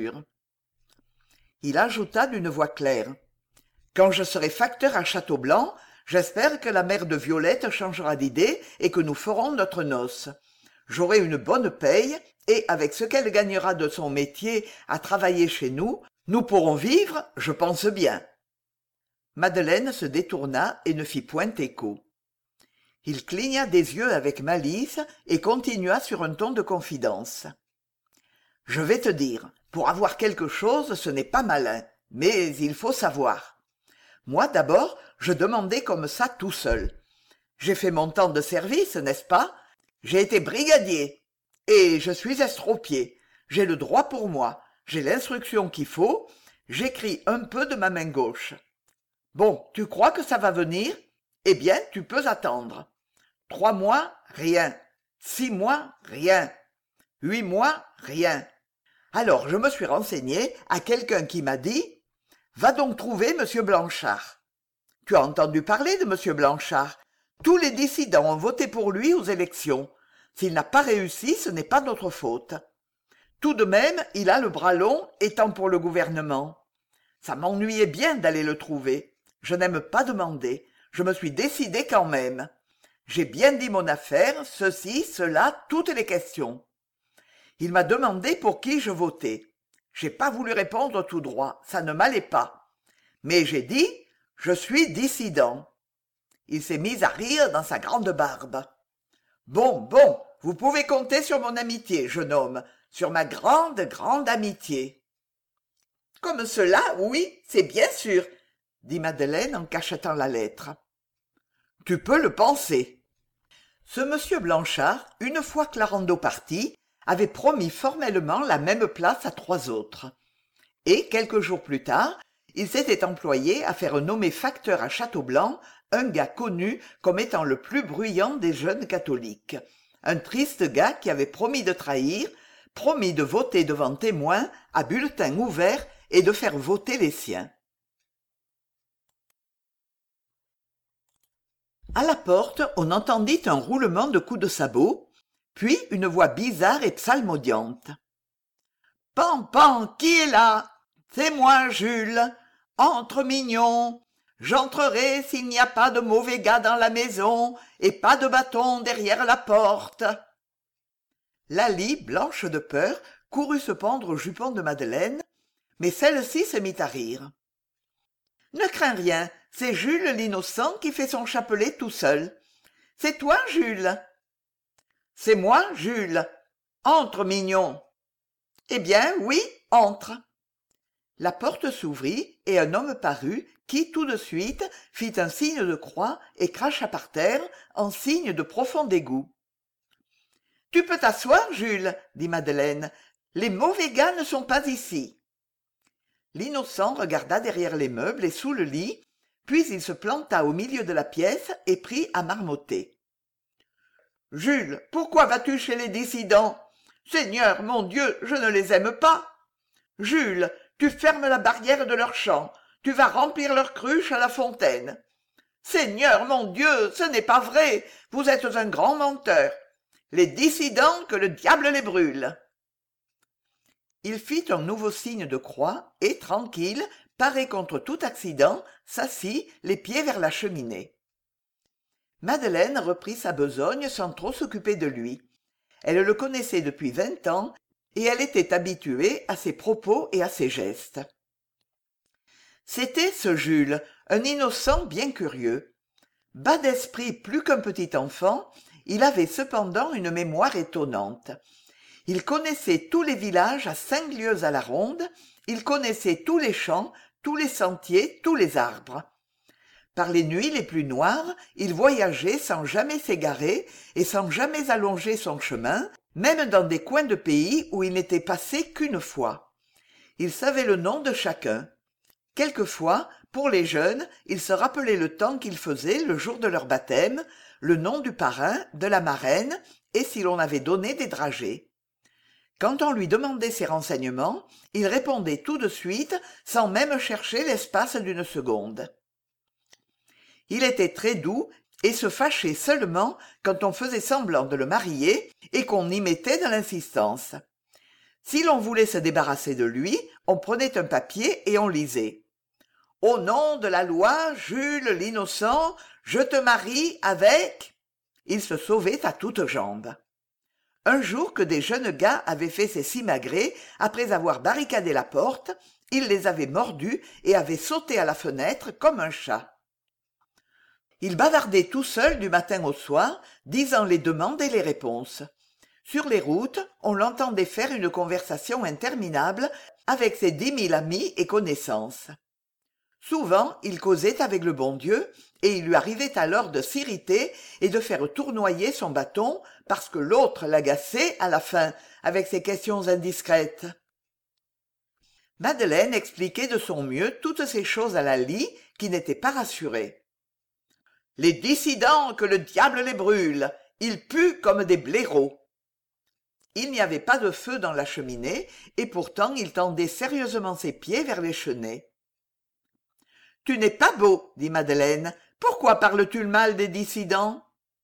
Il ajouta d'une voix claire. « Quand je serai facteur à Château-Blanc, j'espère que la mère de Violette changera d'idée et que nous ferons notre noce. J'aurai une bonne paye et, avec ce qu'elle gagnera de son métier à travailler chez nous, nous pourrons vivre, je pense bien. » Madeleine se détourna et ne fit point écho. Il cligna des yeux avec malice et continua sur un ton de confidence. « Je vais te dire, pour avoir quelque chose, ce n'est pas malin, mais il faut savoir. Moi, d'abord, je demandais comme ça tout seul. J'ai fait mon temps de service, n'est-ce pas? J'ai été brigadier. Et je suis estropié. J'ai le droit pour moi. J'ai l'instruction qu'il faut. J'écris un peu de ma main gauche. Bon, tu crois que ça va venir? Eh bien, tu peux attendre. Trois mois, rien. Six mois, rien. Huit mois, rien. Alors, je me suis renseigné à quelqu'un qui m'a dit « Va donc trouver Monsieur Blanchard. » Tu as entendu parler de Monsieur Blanchard? Tous les dissidents ont voté pour lui aux élections. S'il n'a pas réussi, ce n'est pas notre faute. Tout de même, il a le bras long, étant pour le gouvernement. Ça m'ennuyait bien d'aller le trouver. Je n'aime pas demander. Je me suis décidé quand même. J'ai bien dit mon affaire, ceci, cela, toutes les questions. Il m'a demandé pour qui je votais. J'ai pas voulu répondre tout droit, ça ne m'allait pas. Mais j'ai dit, je suis dissident. Il s'est mis à rire dans sa grande barbe. Bon, bon, vous pouvez compter sur mon amitié, jeune homme, sur ma grande, grande amitié. Comme cela, oui, c'est bien sûr, dit Madeleine en cachetant la lettre. Tu peux le penser. Ce monsieur Blanchard, une fois Clarendon parti, avait promis formellement la même place à trois autres. Et, quelques jours plus tard, il s'était employé à faire nommer facteur à Châteaublanc un gars connu comme étant le plus bruyant des jeunes catholiques. Un triste gars qui avait promis de trahir, promis de voter devant témoins, à bulletin ouvert, et de faire voter les siens. À la porte, on entendit un roulement de coups de sabot, puis une voix bizarre et psalmodiante. « Pan, pan, qui est là? C'est moi, Jules. Entre, mignon. J'entrerai s'il n'y a pas de mauvais gars dans la maison et pas de bâton derrière la porte. » Laly, blanche de peur, courut se pendre au jupon de Madeleine, mais celle-ci se mit à rire. « Ne crains rien, c'est Jules l'innocent qui fait son chapelet tout seul. C'est toi, Jules? »« C'est moi, Jules. Entre, mignon. »« Eh bien, oui, entre. » La porte s'ouvrit et un homme parut qui, tout de suite, fit un signe de croix et cracha par terre en signe de profond dégoût. « Tu peux t'asseoir, Jules, dit Madeleine. Les mauvais gars ne sont pas ici. » L'innocent regarda derrière les meubles et sous le lit, puis il se planta au milieu de la pièce et prit à marmotter. « Jules, pourquoi vas-tu chez les dissidents? Seigneur, mon Dieu, je ne les aime pas. Jules, tu fermes la barrière de leur champ, tu vas remplir leur cruche à la fontaine. Seigneur, mon Dieu, ce n'est pas vrai, vous êtes un grand menteur. Les dissidents, que le diable les brûle. » Il fit un nouveau signe de croix et, tranquille, paré contre tout accident, s'assit, les pieds vers la cheminée. Madeleine reprit sa besogne sans trop s'occuper de lui. Elle le connaissait depuis vingt ans et elle était habituée à ses propos et à ses gestes. C'était ce Jules, un innocent bien curieux. Bas d'esprit plus qu'un petit enfant, il avait cependant une mémoire étonnante. Il connaissait tous les villages à cinq lieues à la ronde, il connaissait tous les champs, tous les sentiers, tous les arbres. Par les nuits les plus noires, il voyageait sans jamais s'égarer et sans jamais allonger son chemin, même dans des coins de pays où il n'était passé qu'une fois. Il savait le nom de chacun. Quelquefois, pour les jeunes, il se rappelait le temps qu'ils faisaient le jour de leur baptême, le nom du parrain, de la marraine, et si l'on avait donné des dragées. Quand on lui demandait ces renseignements, il répondait tout de suite, sans même chercher l'espace d'une seconde. Il était très doux et se fâchait seulement quand on faisait semblant de le marier et qu'on y mettait de l'insistance. Si l'on voulait se débarrasser de lui, on prenait un papier et on lisait. « Au nom de la loi, Jules l'innocent, je te marie avec... » Il se sauvait à toutes jambes. Un jour que des jeunes gars avaient fait ces simagrées, après avoir barricadé la porte, il les avait mordus et avait sauté à la fenêtre comme un chat. Il bavardait tout seul du matin au soir, disant les demandes et les réponses. Sur les routes, on l'entendait faire une conversation interminable avec ses dix mille amis et connaissances. Souvent, il causait avec le bon Dieu, et il lui arrivait alors de s'irriter et de faire tournoyer son bâton parce que l'autre l'agaçait à la fin avec ses questions indiscrètes. Madeleine expliquait de son mieux toutes ces choses à Laly, qui n'était pas rassurée. « Les dissidents, que le diable les brûle, ils puent comme des blaireaux. » Il n'y avait pas de feu dans la cheminée, et pourtant il tendait sérieusement ses pieds vers les chenets. « Tu n'es pas beau, dit Madeleine. Pourquoi Pourquoi parles-tu mal des dissidents?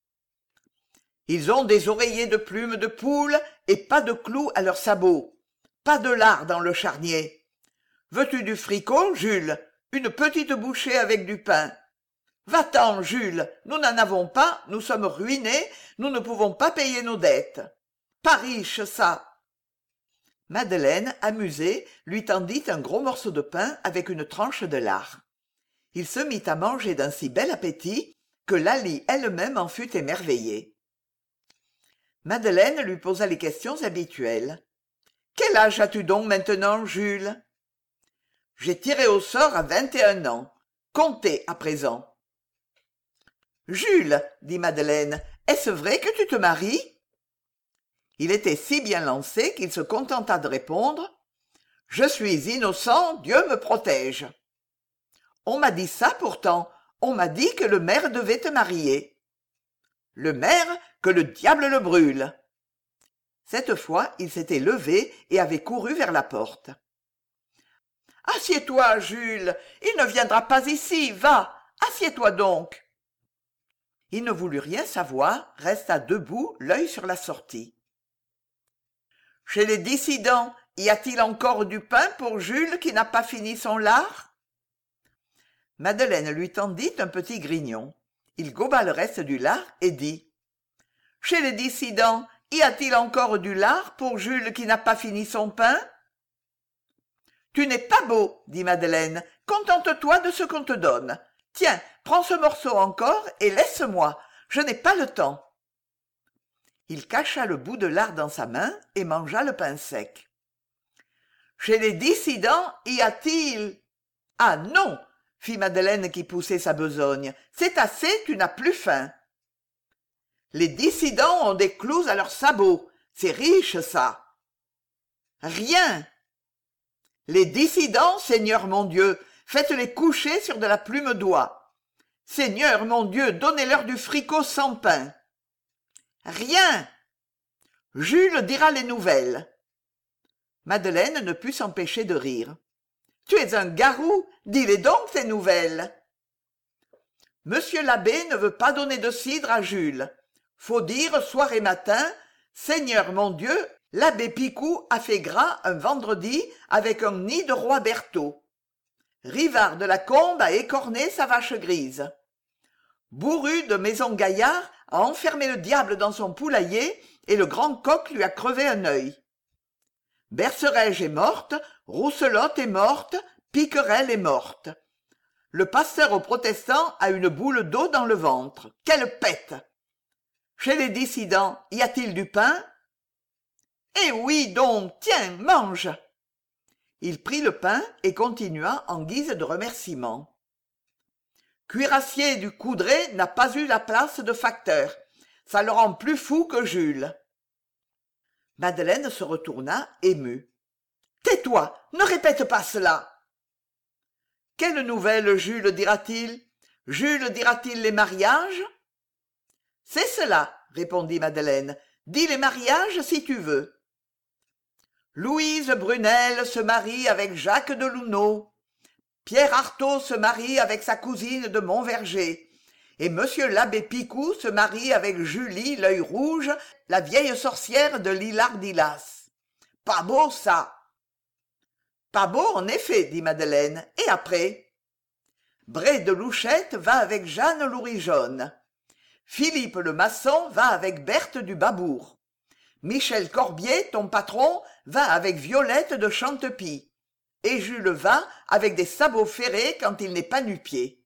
Ils ont des oreillers de plumes de poule et pas de clous à leurs sabots. Pas de lard dans le charnier. Veux-tu du fricot, Jules? Une petite bouchée avec du pain. Va-t'en, Jules, nous n'en avons pas, nous sommes ruinés, nous ne pouvons pas payer nos dettes. Pas riche, ça. Madeleine, amusée, lui tendit un gros morceau de pain avec une tranche de lard. Il se mit à manger d'un si bel appétit que Laly elle-même en fut émerveillée. Madeleine lui posa les questions habituelles. « Quel âge as-tu donc maintenant, Jules ?»« J'ai tiré au sort à vingt et un ans. Comptez à présent. »« Jules, dit Madeleine, est-ce vrai que tu te maries ?» Il était si bien lancé qu'il se contenta de répondre « Je suis innocent, Dieu me protège. » On m'a dit ça pourtant, on m'a dit que le maire devait te marier. Le maire, que le diable le brûle. Cette fois, il s'était levé et avait couru vers la porte. Assieds-toi, Jules, il ne viendra pas ici, va, assieds-toi donc. Il ne voulut rien savoir, resta debout, l'œil sur la sortie. Chez les dissidents, y a-t-il encore du pain pour Jules qui n'a pas fini son lard? Madeleine lui tendit un petit grignon. Il goba le reste du lard et dit « Chez les dissidents, y a-t-il encore du lard pour Jules qui n'a pas fini son pain ?»« Tu n'es pas beau, dit Madeleine. Contente-toi de ce qu'on te donne. Tiens, prends ce morceau encore et laisse-moi. Je n'ai pas le temps. » Il cacha le bout de lard dans sa main et mangea le pain sec. « Chez les dissidents, y a-t-il... » « Ah non !» fit Madeleine qui poussait sa besogne. « C'est assez, tu n'as plus faim. » Les dissidents ont des clous à leurs sabots. C'est riche, ça. Rien. Les dissidents, Seigneur mon Dieu, faites-les coucher sur de la plume d'oie. Seigneur mon Dieu, donnez-leur du fricot sans pain. Rien. Jules dira les nouvelles. Madeleine ne put s'empêcher de rire. Tu es un garou, dis-les donc ces nouvelles. Monsieur l'abbé ne veut pas donner de cidre à Jules. Faut dire soir et matin, Seigneur mon Dieu, l'abbé Picou a fait gras un vendredi avec un nid de roi Berthaud. Rivard de la Combe a écorné sa vache grise. Bourru de Maison Gaillard a enfermé le diable dans son poulailler et le grand coq lui a crevé un œil. Bercerège est morte, Rousselotte est morte, Piquerelle est morte. Le pasteur aux protestants a une boule d'eau dans le ventre. Quelle pète! Chez les dissidents, y a-t-il du pain? Eh oui, donc, tiens, mange! Il prit le pain et continua en guise de remerciement. Cuirassier du Coudray n'a pas eu la place de facteur. Ça le rend plus fou que Jules. Madeleine se retourna, émue. « Tais-toi, ne répète pas cela !»« Quelle nouvelle, Jules, dira-t-il? Jules dira-t-il les mariages ?»« C'est cela, répondit Madeleine. Dis les mariages si tu veux. »« Louise Brunel se marie avec Jacques de Lounaud. Pierre Artaud se marie avec sa cousine de Montverger. Et monsieur l'abbé Picou se marie avec Julie l'œil rouge, la vieille sorcière de Lillard-d'Ilas. Pas beau, ça! Pas beau, en effet, dit Madeleine. Et après? Bray de Louchette va avec Jeanne Louris-Jaune. Philippe le maçon va avec Berthe du Babour. Michel Corbier, ton patron, va avec Violette de Chantepie. Et Jules va avec des sabots ferrés quand il n'est pas nu-pied.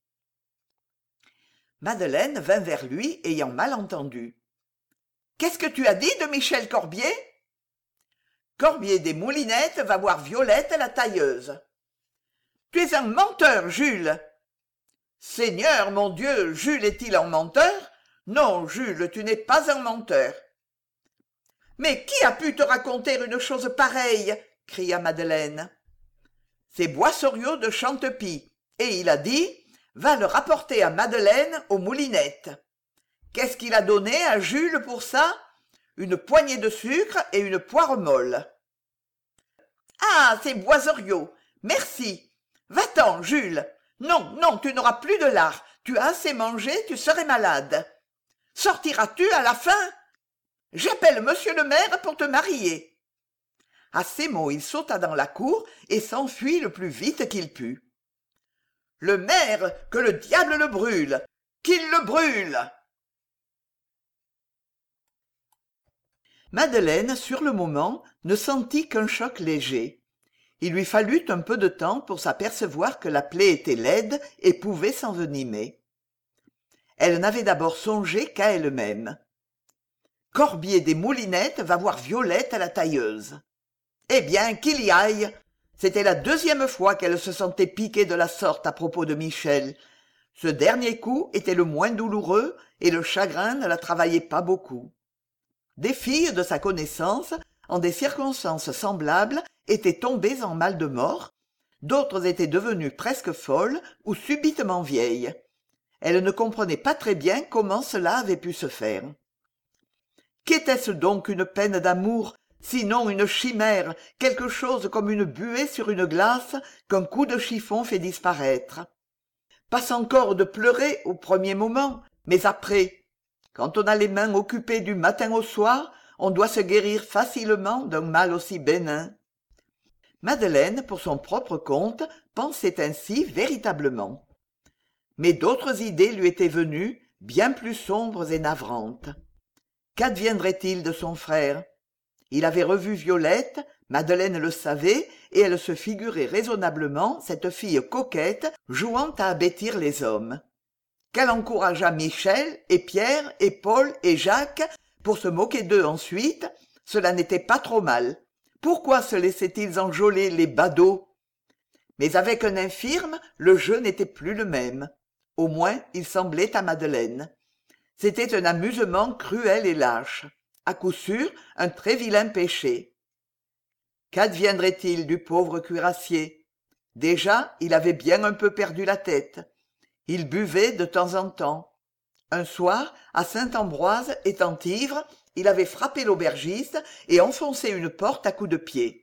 Madeleine vint vers lui, ayant mal entendu. « Qu'est-ce que tu as dit de Michel Corbier ?»« Corbier des Moulinettes va voir Violette la tailleuse. »« Tu es un menteur, Jules !»« Seigneur, mon Dieu, Jules est-il un menteur ? Non, Jules, tu n'es pas un menteur. »« Mais qui a pu te raconter une chose pareille ?» cria Madeleine. « C'est Boissoriot de Chantepie, et il a dit... Va le rapporter à Madeleine aux Moulinettes. Qu'est-ce qu'il a donné à Jules pour ça? Une poignée de sucre et une poire molle. Ah, c'est Boissoriot. Merci. Va-t'en, Jules. Non, non, tu n'auras plus de lard. tu as assez mangé, tu serais malade. Sortiras-tu à la fin? J'appelle monsieur le maire pour te marier. » À ces mots, il sauta dans la cour et s'enfuit le plus vite qu'il put. « Le maire, que le diable le brûle! Qu'il le brûle !» Madeleine, sur le moment, ne sentit qu'un choc léger. Il lui fallut un peu de temps pour s'apercevoir que la plaie était laide et pouvait s'envenimer. Elle n'avait d'abord songé qu'à elle-même. Corbier des Moulinettes va voir Violette à la tailleuse. Eh bien, qu'il y aille! C'était la deuxième fois qu'elle se sentait piquée de la sorte à propos de Michel. Ce dernier coup était le moins douloureux et le chagrin ne la travaillait pas beaucoup. Des filles de sa connaissance, en des circonstances semblables, étaient tombées en mal de mort, d'autres étaient devenues presque folles ou subitement vieilles. Elle ne comprenait pas très bien comment cela avait pu se faire. Qu'était-ce donc une peine d'amour, sinon une chimère, quelque chose comme une buée sur une glace qu'un coup de chiffon fait disparaître? Passe encore de pleurer au premier moment, mais après, quand on a les mains occupées du matin au soir, on doit se guérir facilement d'un mal aussi bénin. Madeleine, pour son propre compte, pensait ainsi véritablement. Mais d'autres idées lui étaient venues, bien plus sombres et navrantes. Qu'adviendrait-il de son frère? Il avait revu Violette, Madeleine le savait, et elle se figurait raisonnablement cette fille coquette jouant à abêtir les hommes. Qu'elle encourageât Michel, et Pierre, et Paul, et Jacques, pour se moquer d'eux ensuite, cela n'était pas trop mal. Pourquoi se laissaient-ils enjôler les badauds? Mais avec un infirme, le jeu n'était plus le même. Au moins, il semblait à Madeleine. C'était un amusement cruel et lâche. À coup sûr, un très vilain péché. Qu'adviendrait-il du pauvre cuirassier? Déjà, il avait bien un peu perdu la tête. Il buvait de temps en temps. Un soir, à Saint-Ambroise, étant ivre, il avait frappé l'aubergiste et enfoncé une porte à coups de pied.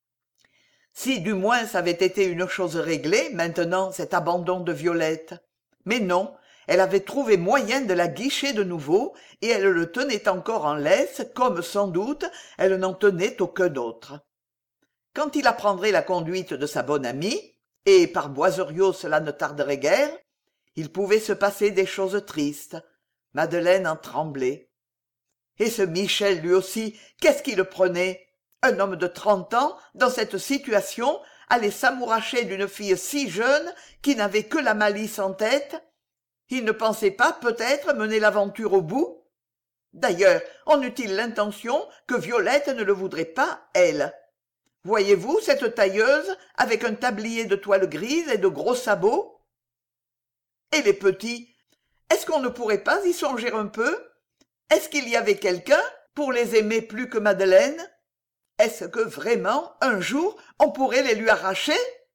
Si du moins ça avait été une chose réglée, maintenant, cet abandon de Violette. Mais non, elle avait trouvé moyen de la guicher de nouveau, et elle le tenait encore en laisse, comme, sans doute, elle n'en tenait aucun autre. Quand il apprendrait la conduite de sa bonne amie, et par Boiseriot cela ne tarderait guère, il pouvait se passer des choses tristes. Madeleine en tremblait. Et ce Michel, lui aussi, qu'est-ce qui le prenait? Un homme de trente ans, dans cette situation, allait s'amouracher d'une fille si jeune, qui n'avait que la malice en tête? Il ne pensait pas, peut-être, mener l'aventure au bout? D'ailleurs, en eut-il l'intention que Violette ne le voudrait pas, elle? Voyez-vous cette tailleuse, avec un tablier de toile grise et de gros sabots? Et les petits, est-ce qu'on ne pourrait pas y songer un peu? Est-ce qu'il y avait quelqu'un pour les aimer plus que Madeleine? Est-ce que vraiment, un jour, on pourrait les lui arracher?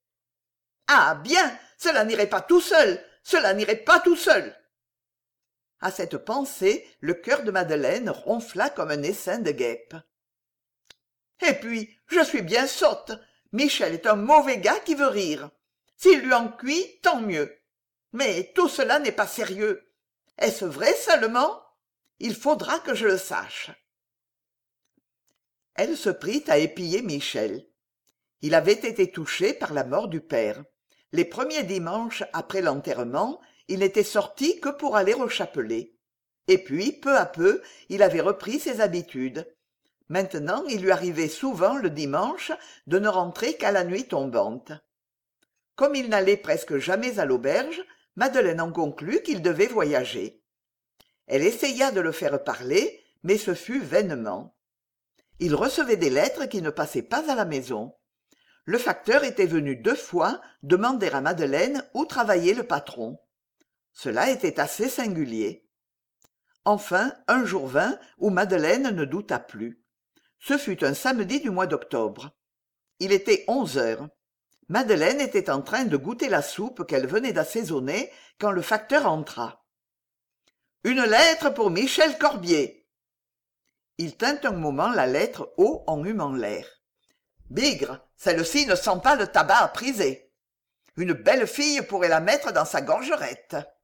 Ah bien, cela n'irait pas tout seul, cela n'irait pas tout seul. À cette pensée, le cœur de Madeleine ronfla comme un essaim de guêpe. Et puis, je suis bien sotte. Michel est un mauvais gars qui veut rire. S'il lui en cuit, tant mieux. Mais tout cela n'est pas sérieux. Est-ce vrai seulement? Il faudra que je le sache. Elle se prit à épier Michel. Il avait été touché par la mort du père. Les premiers dimanches après l'enterrement, il n'était sorti que pour aller au chapelet. Et puis, peu à peu, il avait repris ses habitudes. Maintenant, il lui arrivait souvent, le dimanche, de ne rentrer qu'à la nuit tombante. Comme il n'allait presque jamais à l'auberge, Madeleine en conclut qu'il devait voyager. Elle essaya de le faire parler, mais ce fut vainement. Il recevait des lettres qui ne passaient pas à la maison. Le facteur était venu deux fois demander à Madeleine où travaillait le patron. Cela était assez singulier. Enfin, un jour vint où Madeleine ne douta plus. Ce fut un samedi du mois d'octobre. Il était onze heures. Madeleine était en train de goûter la soupe qu'elle venait d'assaisonner quand le facteur entra. « Une lettre pour Michel Corbier !» Il tint un moment la lettre haut en humant l'air. « Bigre, celle-ci ne sent pas le tabac à priser. Une belle fille pourrait la mettre dans sa gorgerette. »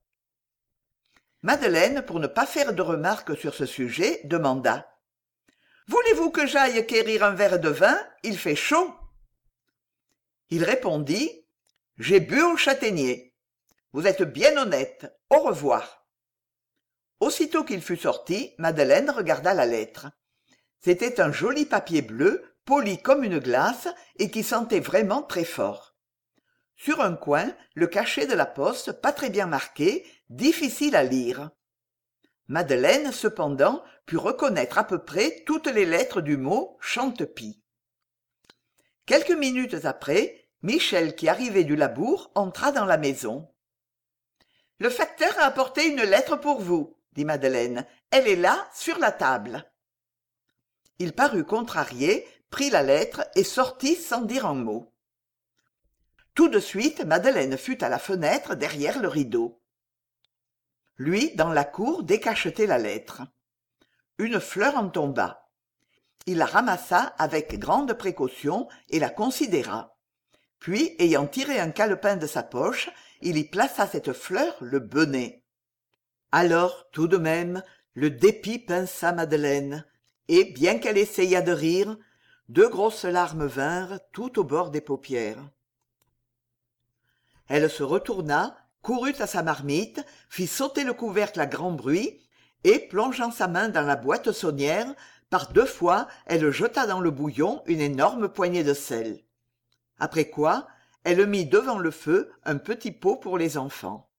Madeleine, pour ne pas faire de remarques sur ce sujet, demanda: « Voulez-vous que j'aille quérir un verre de vin? Il fait chaud. » Il répondit: « J'ai bu au châtaignier. Vous êtes bien honnête. Au revoir. » Aussitôt qu'il fut sorti, Madeleine regarda la lettre. C'était un joli papier bleu, poli comme une glace et qui sentait vraiment très fort. Sur un coin, le cachet de la poste, pas très bien marqué, difficile à lire. Madeleine, cependant, put reconnaître à peu près toutes les lettres du mot Chantepie. Quelques minutes après, Michel, qui arrivait du labour, entra dans la maison. « Le facteur a apporté une lettre pour vous, » dit Madeleine. « Elle est là, sur la table. » Il parut contrarié, prit la lettre et sortit sans dire un mot. Tout de suite, Madeleine fut à la fenêtre derrière le rideau. Lui, dans la cour, décachetait la lettre. Une fleur en tomba. Il la ramassa avec grande précaution et la considéra. Puis, ayant tiré un calepin de sa poche, il y plaça cette fleur le bonnet. Alors, tout de même, le dépit pinça Madeleine, et, bien qu'elle essayât de rire, deux grosses larmes vinrent tout au bord des paupières. Elle se retourna, courut à sa marmite, fit sauter le couvercle à grand bruit, et, plongeant sa main dans la boîte saunière, par deux fois elle jeta dans le bouillon une énorme poignée de sel. Après quoi, elle mit devant le feu un petit pot pour les enfants.